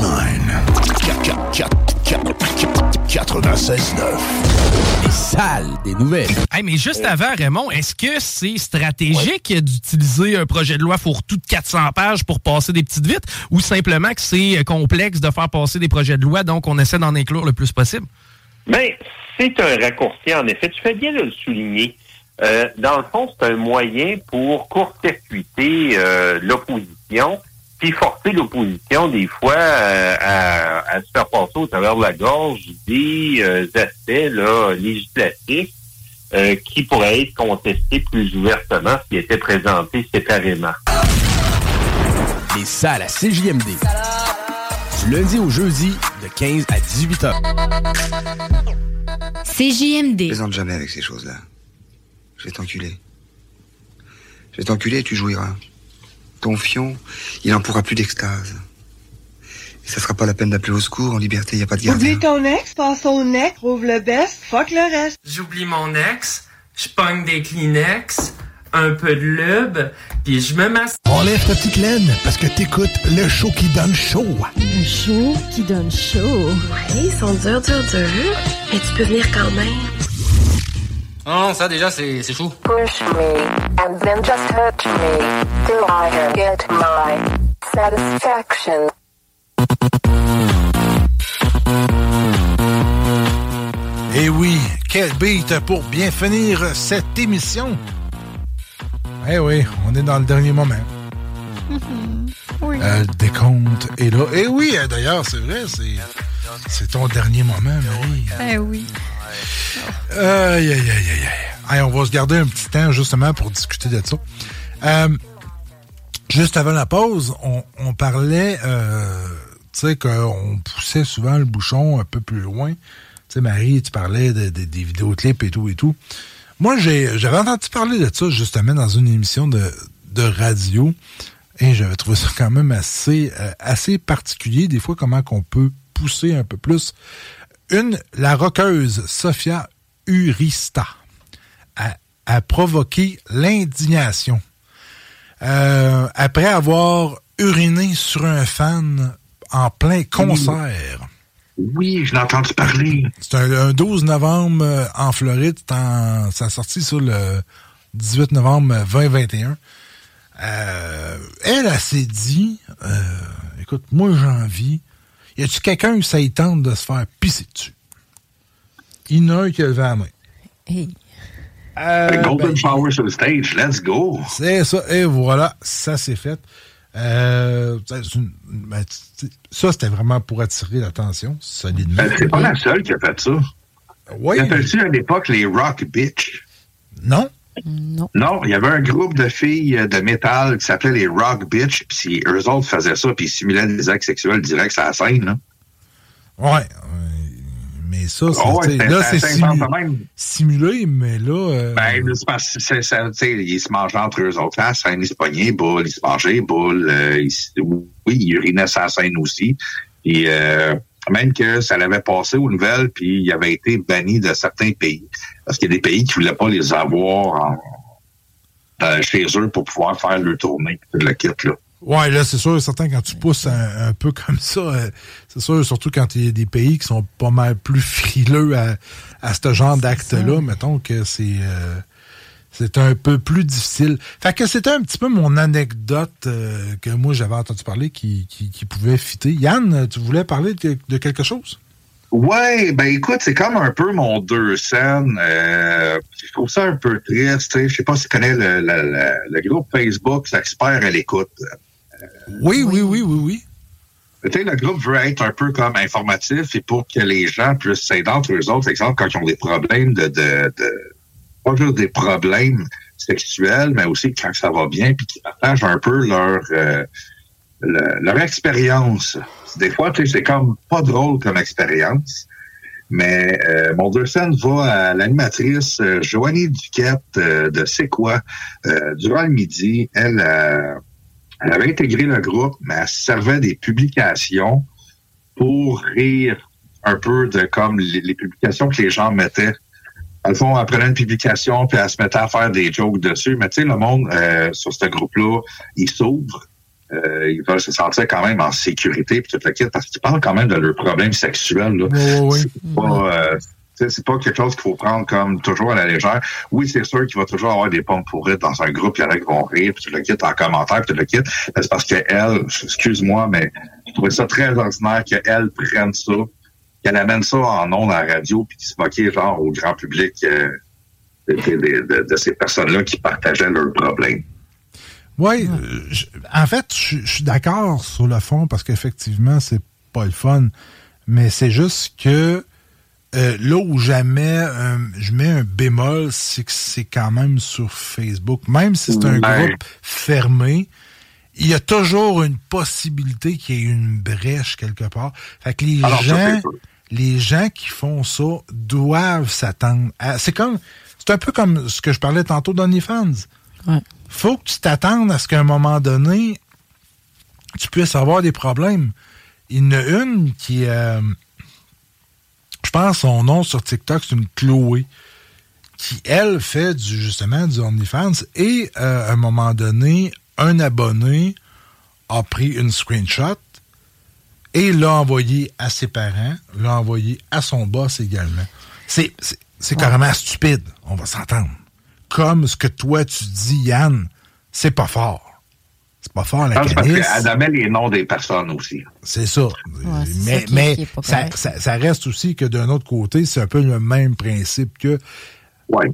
neuf. Les salles des nouvelles. Hey, mais juste avant, Raymond, est-ce que c'est stratégique ouais. d'utiliser un projet de loi fourre-tout de quatre cents pages pour passer des petites vites ou simplement que c'est complexe de faire passer des projets de loi, donc on essaie d'en inclure le plus possible? Bien, c'est un raccourci, en effet. Tu fais bien de le souligner. Euh, dans le fond, c'est un moyen pour court-circuiter euh, l'opposition puis forcer l'opposition, des fois, euh, à, à se faire passer au travers de la gorge des euh, aspects là, législatifs euh, qui pourraient être contestés plus ouvertement s'ils étaient présentés séparément. Les salles à C J M D. Du lundi au jeudi, de quinze à dix-huit heures. C J M D. Je plaisante jamais avec ces choses-là. Je vais t'enculer. Je vais t'enculer et tu jouiras. Ton fion, il n'en pourra plus d'extase. Et ça sera pas la peine d'appeler au secours, en liberté, y a pas de gardien. Oublie ton ex, passe au nec, rouvre le best, fuck le reste. J'oublie mon ex, je pogne des Kleenex, un peu de lube, puis je me masse. Enlève ta petite laine, parce que t'écoutes le show qui donne chaud. Le show qui donne chaud. Ouais, ils sont durs, durs, durs, mais tu peux venir quand même. Non, ça déjà, c'est, c'est chaud. Push me, and then just touch me, till I get my satisfaction. Et oui, quel beat pour bien finir cette émission. Eh oui, on est dans le dernier moment. Mm-hmm. Oui. Euh, le décompte est là. Et oui, d'ailleurs, c'est vrai, c'est, c'est ton dernier moment, Marie. Eh oui. Aïe, aïe, aïe, aïe, aïe. Hey, on va se garder un petit temps, justement, pour discuter de ça. Euh, juste avant la pause, on, on parlait, euh, tu sais, qu'on poussait souvent le bouchon un peu plus loin. Tu sais, Marie, tu parlais de, de, des vidéoclips et tout et tout. Moi, j'ai, j'avais entendu parler de ça, justement, dans une émission de, de radio. Et j'avais trouvé ça quand même assez, euh, assez particulier, des fois, comment qu'on peut pousser un peu plus. Une, la rockeuse Sophia Urista a, a provoqué l'indignation euh, après avoir uriné sur un fan en plein concert. Oui, je l'ai entendu parler. C'est un, un douze novembre euh, en Floride. En, ça a sorti sur le dix-huit novembre vingt vingt et un. Euh, elle, elle s'est dit, euh, écoute, moi j'ai envie. Y a-tu quelqu'un qui ça y tente de se faire pisser dessus? Il y en a un qui a levé la main. Hey. Euh, Golden ben, Shower sur le stage, let's go! C'est ça, et voilà, ça c'est fait. Euh, une, ben, ça, c'était vraiment pour attirer l'attention, solidement. Ben, c'est pas la seule qui a fait ça. Oui. Y a-t-il à l'époque les Rock Bitch? Non. Non. Non, il y avait un groupe de filles de métal qui s'appelait les Rock Bitch, puis eux autres faisaient ça, puis ils simulaient des actes sexuels directs sur la scène, là. Ouais. Mais ça, c'est, oh, ouais, là, c'est, c'est simu- simulé, mais là... Euh... Ben, c'est parce que c'est, c'est, ils se mangeaient entre eux autres. La scène, ils se pognaient, boule, ils se mangeaient, boule. Euh, ils, oui, ils urinaient sur la scène aussi. Puis euh, même que ça l'avait passé aux nouvelles, puis il avait été banni de certains pays. Parce qu'il y a des pays qui ne voulaient pas les avoir en, euh, chez eux pour pouvoir faire leur tournée, le kit, là. Ouais, là, c'est sûr, certain, quand tu pousses un, un peu comme ça, euh, c'est sûr, surtout quand il y a des pays qui sont pas mal plus frileux à, à ce genre c'est d'acte-là, ça. Mettons que c'est, euh, c'est un peu plus difficile. Fait que c'était un petit peu mon anecdote euh, que moi, j'avais entendu parler qui, qui, qui pouvait fitter. Yann, tu voulais parler de, de quelque chose? Ouais, ben écoute, c'est comme un peu mon deux scènes. Euh, je trouve ça un peu triste. Je sais pas si tu connais le, le, le, le groupe Facebook Experts à l'écoute. Oui, oui, oui, oui, oui. Tu sais, le groupe veut être un peu comme informatif et pour que les gens puissent s'aider entre eux autres, par exemple, quand ils ont des problèmes de, de, de pas juste des problèmes sexuels, mais aussi quand ça va bien, puis qu'ils partagent un peu leur euh, le, leur expérience. Des fois, tu sais, c'est comme pas drôle comme expérience. Mais euh, mon deux scènes va à l'animatrice euh, Joanie Duquette euh, de C'est quoi? Euh, durant le midi, elle euh, Elle avait intégré le groupe, mais elle servait des publications pour rire un peu de comme les, les publications que les gens mettaient Dans le fond, elle prenait une publication, puis elle se mettait à faire des jokes dessus. Mais tu sais, le monde, euh, sur ce groupe-là, il s'ouvre. Euh, ils veulent se sentir quand même en sécurité, puis tout le kit, parce qu'ils parlent quand même de leurs problèmes sexuels. Là. Oui, oui, oui. C'est pas, euh, c'est pas quelque chose qu'il faut prendre comme toujours à la légère. Oui, c'est sûr qu'il va toujours avoir des pommes pourrites dans un groupe. Il y en a qui vont rire, puis tu le quittes en commentaire, puis tu le quittes. C'est parce que elle, excuse-moi, mais je trouvais ça très ordinaire qu'elle prenne ça, qu'elle amène ça en ondes à la radio, puis qu'il se moquait genre au grand public euh, de, de, de, de ces personnes-là qui partageaient leurs problèmes. Oui, euh, en fait, je suis d'accord sur le fond, parce qu'effectivement, c'est pas le fun. Mais c'est juste que Euh, là où jamais euh, je mets un bémol, c'est que c'est quand même sur Facebook. Même si c'est un ouais. groupe fermé, il y a toujours une possibilité qu'il y ait une brèche quelque part. Fait que les Alors, gens, les gens qui font ça doivent s'attendre à... C'est comme, c'est un peu comme ce que je parlais tantôt d'OnlyFans. Ouais. Faut que tu t'attendes à ce qu'à un moment donné, tu puisses avoir des problèmes. Il y en a une qui... Euh, je pense son nom sur TikTok, c'est une Chloé, qui, elle, fait du, justement du OnlyFans. Et, euh, à un moment donné, un abonné a pris une screenshot et l'a envoyé à ses parents, l'a envoyé à son boss également. C'est, c'est, c'est ouais. carrément stupide, on va s'entendre. Comme ce que toi, tu dis, Yann, c'est pas fort. C'est pas fort, la canisse. Parce qu'elle nommait les noms des personnes aussi. C'est ça. Ouais, c'est mais ça qui, mais qui ça, ça, ça reste aussi que d'un autre côté, c'est un peu le même principe que... Ouais.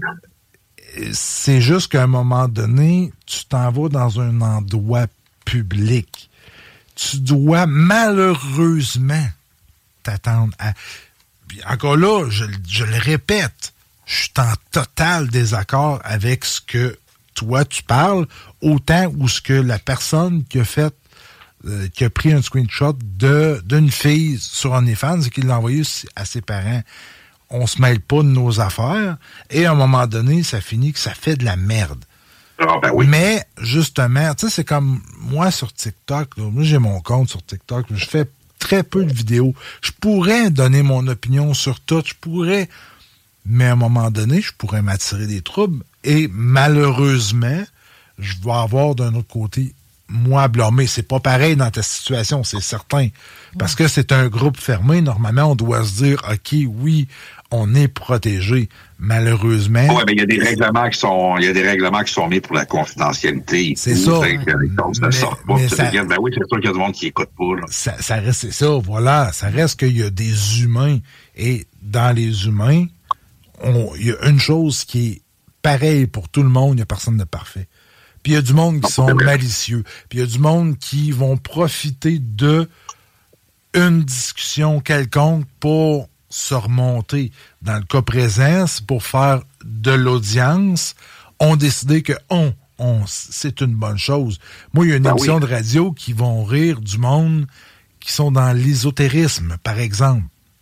C'est juste qu'à un moment donné, tu t'en vas dans un endroit public. Tu dois malheureusement t'attendre à... Puis encore là, je, je le répète, je suis en total désaccord avec ce que toi, tu parles, autant ou ce que la personne qui a fait, euh, qui a pris un screenshot de, d'une fille sur OnlyFans et qui l'a envoyé à ses parents. On se mêle pas de nos affaires et à un moment donné, ça finit que ça fait de la merde. Ah, ben oui. Mais, justement, tu sais, c'est comme moi sur TikTok, là, moi j'ai mon compte sur TikTok, je fais très peu de vidéos. Je pourrais donner mon opinion sur tout, je pourrais, mais à un moment donné, je pourrais m'attirer des troubles. Et malheureusement, je vais avoir d'un autre côté, moi, à blâmer. C'est pas pareil dans ta situation, c'est certain. Parce que c'est un groupe fermé. Normalement, on doit se dire, OK, oui, on est protégé. Malheureusement... Oui, mais il y a des règlements qui sont il y a des règlements qui sont mis pour la confidentialité. C'est ça. Fait que, ça sort pas. Mais ça, ben oui, c'est sûr qu'il y a du monde qui écoute pas. Là. Ça, ça reste, c'est ça, voilà. Ça reste qu'il y a des humains. Et dans les humains, on, il y a une chose qui est pareil pour tout le monde, il n'y a personne de parfait. Puis il y a du monde qui sont malicieux. Puis il y a du monde qui vont profiter de une discussion quelconque pour se remonter. Dans le cas présent, c'est pour faire de l'audience. On décidé que on, on, c'est une bonne chose. Moi, il y a une ben émission oui. de radio qui vont rire du monde qui sont dans l'ésotérisme, par exemple.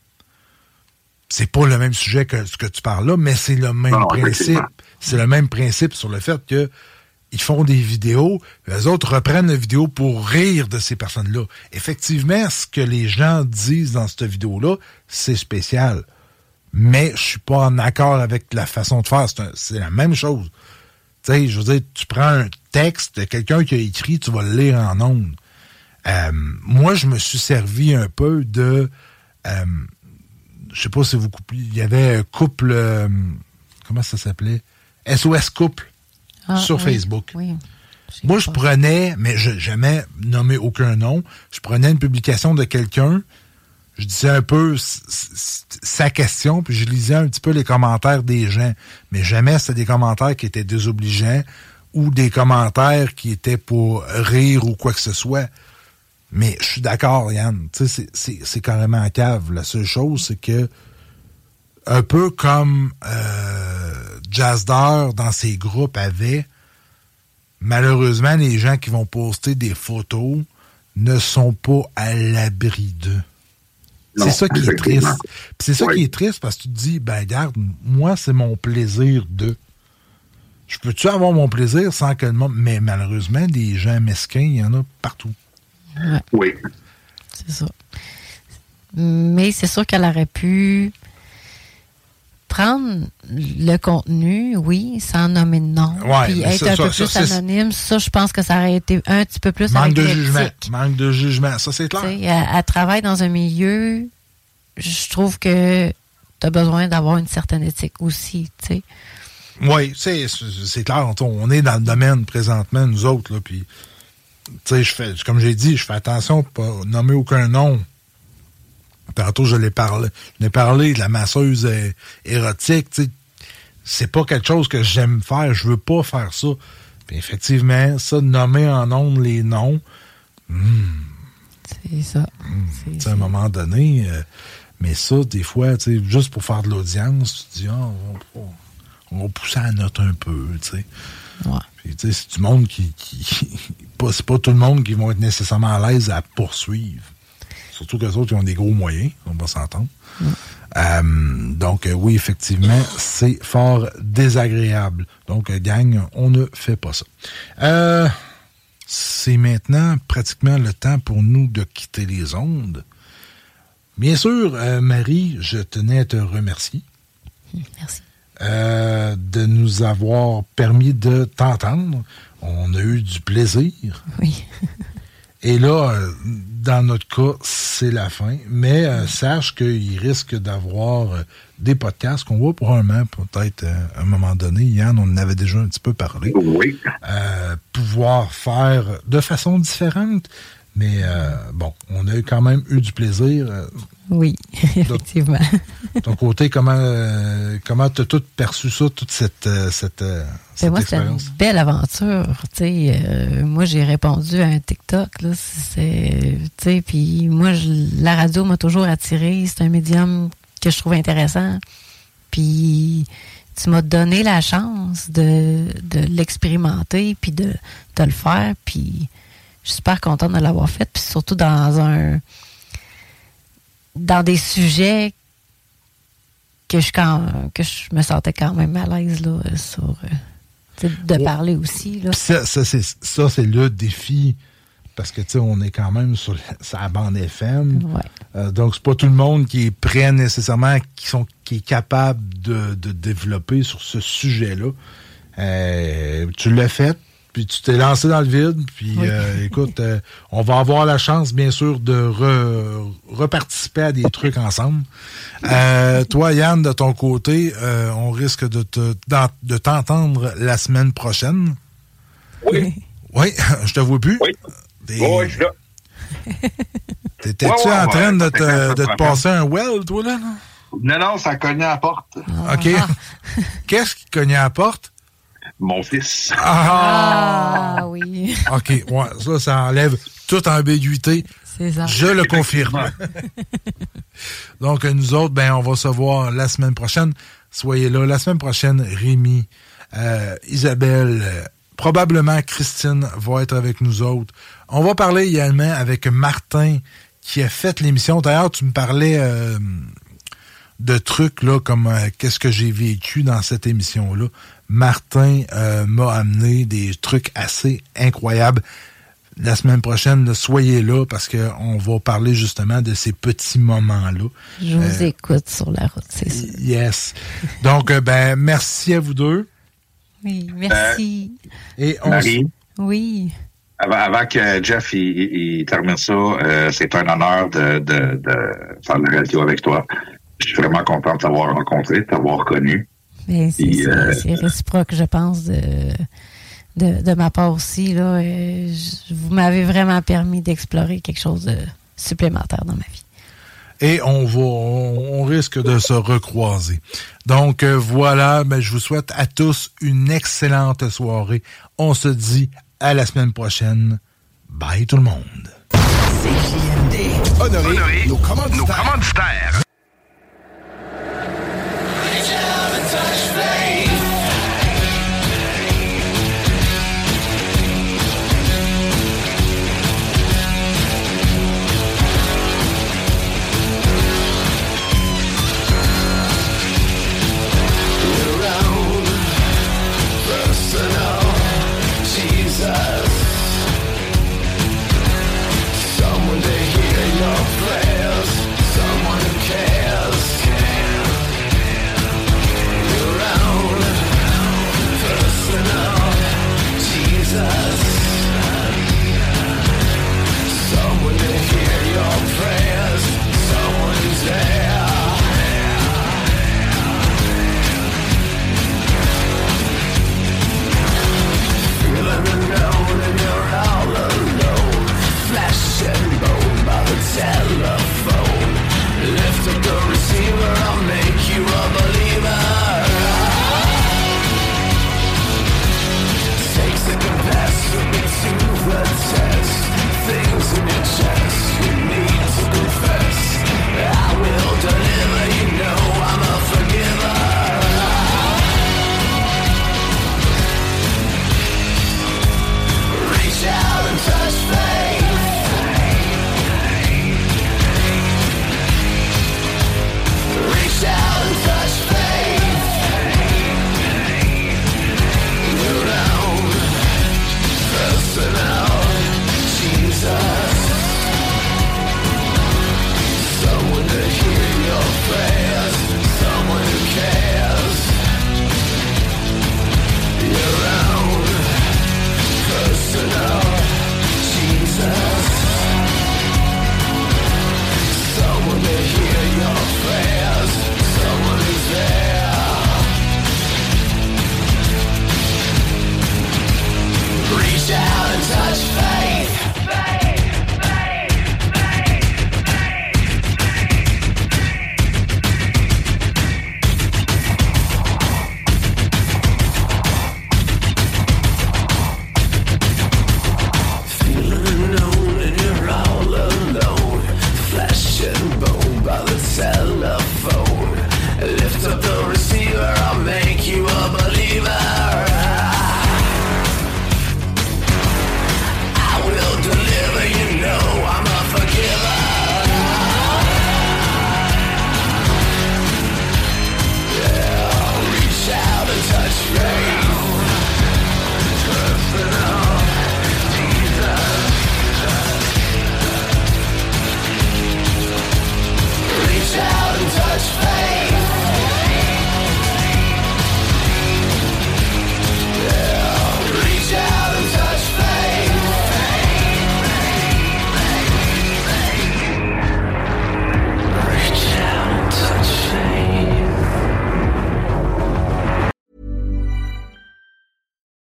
C'est pas le même sujet que ce que tu parles là, mais c'est le même non, principe. C'est le même principe sur le fait que ils font des vidéos, les autres reprennent la vidéo pour rire de ces personnes-là. Effectivement, ce que les gens disent dans cette vidéo-là, c'est spécial. Mais je suis pas en accord avec la façon de faire. C'est, un, c'est la même chose. Tu sais, je veux dire, tu prends un texte de quelqu'un qui a écrit, tu vas le lire en ondes. Euh, moi, je me suis servi un peu de... Euh, je sais pas si vous couplez... Il y avait un couple... Euh, comment ça s'appelait? S O S Couple. Ah, sur oui, Facebook. Oui. Moi, je prenais, mais je n'ai jamais nommé aucun nom, je prenais une publication de quelqu'un, je disais un peu s- s- sa question, puis je lisais un petit peu les commentaires des gens. Mais jamais c'était des commentaires qui étaient désobligeants ou des commentaires qui étaient pour rire ou quoi que ce soit. Mais je suis d'accord, Yann. Tu sais, c'est, c'est, c'est carrément en cave. La seule chose, c'est que un peu comme euh, Jazdar dans ses groupes avait, malheureusement, les gens qui vont poster des photos ne sont pas à l'abri d'eux. Non, c'est ça qui est triste. Puis c'est ça oui. qui est triste parce que tu te dis, ben regarde, moi, c'est mon plaisir de. Je peux-tu avoir mon plaisir sans que le monde... Mais malheureusement, des gens mesquins, il y en a partout. Ouais. Oui. C'est ça. Mais c'est sûr qu'elle aurait pu prendre le contenu, oui, sans nommer de nom, Ouais, puis mais être ça, un ça, peu ça, plus c'est- anonyme, ça, je pense que ça aurait été un petit peu plus Manque avec de l'éthique. jugement. Manque de jugement. Ça, c'est clair. Tu sais, Elle, elle travaille dans un milieu, je trouve que tu as besoin d'avoir une certaine éthique aussi, tu sais. Oui, c'est, c'est clair. On, on est dans le domaine présentement, nous autres, là, puis, tu sais, je fais, comme j'ai dit, je fais attention de pas nommer aucun nom. Tantôt, je l'ai parlé, je l'ai parlé de la masseuse euh, érotique, tu sais. C'est pas quelque chose que j'aime faire. Je veux pas faire ça. Puis effectivement, ça, de nommer en ondes les noms, hmm, c'est ça. Hmm, tu sais, à un moment donné, euh, mais ça, des fois, tu sais, juste pour faire de l'audience, tu te dis, ah, on, on, on va pousser la note un peu, tu sais. Ouais. Puis, tu sais, c'est du monde qui. qui pas, c'est pas tout le monde qui vont être nécessairement à l'aise à poursuivre. Surtout qu'eux autres, ils ont des gros moyens, on va s'entendre. Mm. Euh, donc, euh, oui, effectivement, c'est fort désagréable. Donc, euh, gang, on ne fait pas ça. Euh, c'est maintenant pratiquement le temps pour nous de quitter les ondes. Bien sûr, euh, Marie, je tenais à te remercier. Merci. Euh, de nous avoir permis de t'entendre. On a eu du plaisir. Oui. Et là, euh, dans notre cas, c'est la fin. Mais euh, sache qu'il risque d'avoir euh, des podcasts qu'on va probablement, peut-être euh, à un moment donné, Yann, on en avait déjà un petit peu parlé. Oui. Euh, pouvoir faire de façon différente. Mais euh, bon, on a quand même eu du plaisir. Euh, oui, effectivement. De ton côté, comment euh, comment t'as tout perçu ça, toute cette, euh, cette, euh, cette moi, c'est une belle aventure. T'sais, euh, moi, j'ai répondu à un TikTok. Là, c'est, t'sais, puis moi, je, la radio m'a toujours attirée. C'est un médium que je trouve intéressant. Puis tu m'as donné la chance de, de l'expérimenter puis de, de le faire. Puis je suis super contente de l'avoir fait. Puis surtout dans un dans des sujets que je quand que je me sentais quand même à l'aise là sur euh, de ouais. parler aussi là. Ça, ça c'est ça c'est le défi parce que tu sais on est quand même sur, sur la bande F M. Ouais. Euh, donc c'est pas tout le monde qui est prêt nécessairement qui sont qui est capable de, de développer sur ce sujet-là. Euh, tu l'as fait. Puis tu t'es lancé dans le vide. Puis oui. euh, écoute, euh, on va avoir la chance, bien sûr, de re, reparticiper à des trucs ensemble. Euh, toi, Yann, de ton côté, euh, on risque de, te, de t'entendre la semaine prochaine. Oui. Oui, je te vois plus. Oui. Des... Oui, je suis là. T'étais-tu ouais, ouais, en train ouais, de, te, de te passer un well, toi, là? Non, non, ça cognait à la porte. OK. Qu'est-ce qui cognait à la porte? Mon fils. Ah, ah oui. OK, ouais, ça, ça enlève toute ambiguïté. C'est ça. Je le confirme. Donc, nous autres, ben, on va se voir la semaine prochaine. Soyez là. La semaine prochaine, Rémi, euh, Isabelle, euh, probablement Christine va être avec nous autres. On va parler également avec Martin qui a fait l'émission. D'ailleurs, tu me parlais euh, de trucs là comme euh, qu'est-ce que j'ai vécu dans cette émission-là. Martin euh, m'a amené des trucs assez incroyables. La semaine prochaine, là, soyez là parce qu'on va parler justement de ces petits moments-là. Je vous euh, écoute sur la route, c'est ça. Yes. Donc, euh, ben, merci à vous deux. Oui, merci. Euh, et on Marie, oui. Avant, avant que Jeff il, il, il termine ça, euh, c'est un honneur de, de, de faire la radio avec toi. Je suis vraiment content de t'avoir rencontré, de t'avoir connu. Mais c'est, Et, euh, c'est réciproque, je pense, de, de, de ma part aussi. Là. Je, vous m'avez vraiment permis d'explorer quelque chose de supplémentaire dans ma vie. Et on va, on, on risque de se recroiser. Donc euh, voilà, ben, je vous souhaite à tous une excellente soirée. On se dit à la semaine prochaine. Bye tout le monde. C J M D. Honoré, Honoré nos commanditaires. Nos commanditaires. Someone to hear your prayers, someone who cares.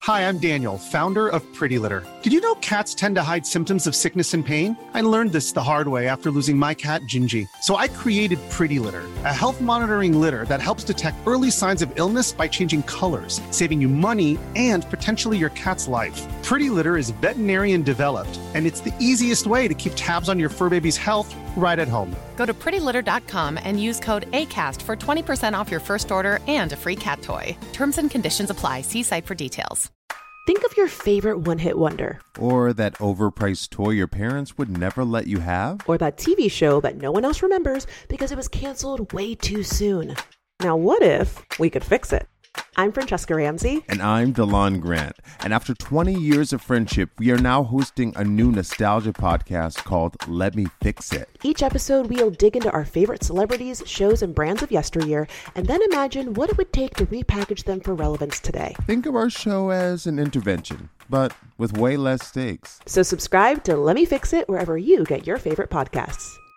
Hi, I'm Daniel, founder of Pretty Litter. Did you know cats tend to hide symptoms of sickness and pain? I learned this the hard way after losing my cat, Gingy. So I created Pretty Litter, a health monitoring litter that helps detect early signs of illness by changing colors, saving you money and potentially your cat's life. Pretty Litter is veterinarian developed, and it's the easiest way to keep tabs on your fur baby's health right at home. Go to pretty litter dot com and use code ACAST for twenty percent off your first order and a free cat toy. Terms and conditions apply. See site for details. Think of your favorite one-hit wonder. Or that overpriced toy your parents would never let you have. Or that T V show that no one else remembers because it was canceled way too soon. Now what if we could fix it? I'm Francesca Ramsey. And I'm DeLon Grant. And after twenty years of friendship, we are now hosting a new nostalgia podcast called Let Me Fix It. Each episode, we'll dig into our favorite celebrities, shows, and brands of yesteryear, and then imagine what it would take to repackage them for relevance today. Think of our show as an intervention, but with way less stakes. So subscribe to Let Me Fix It wherever you get your favorite podcasts.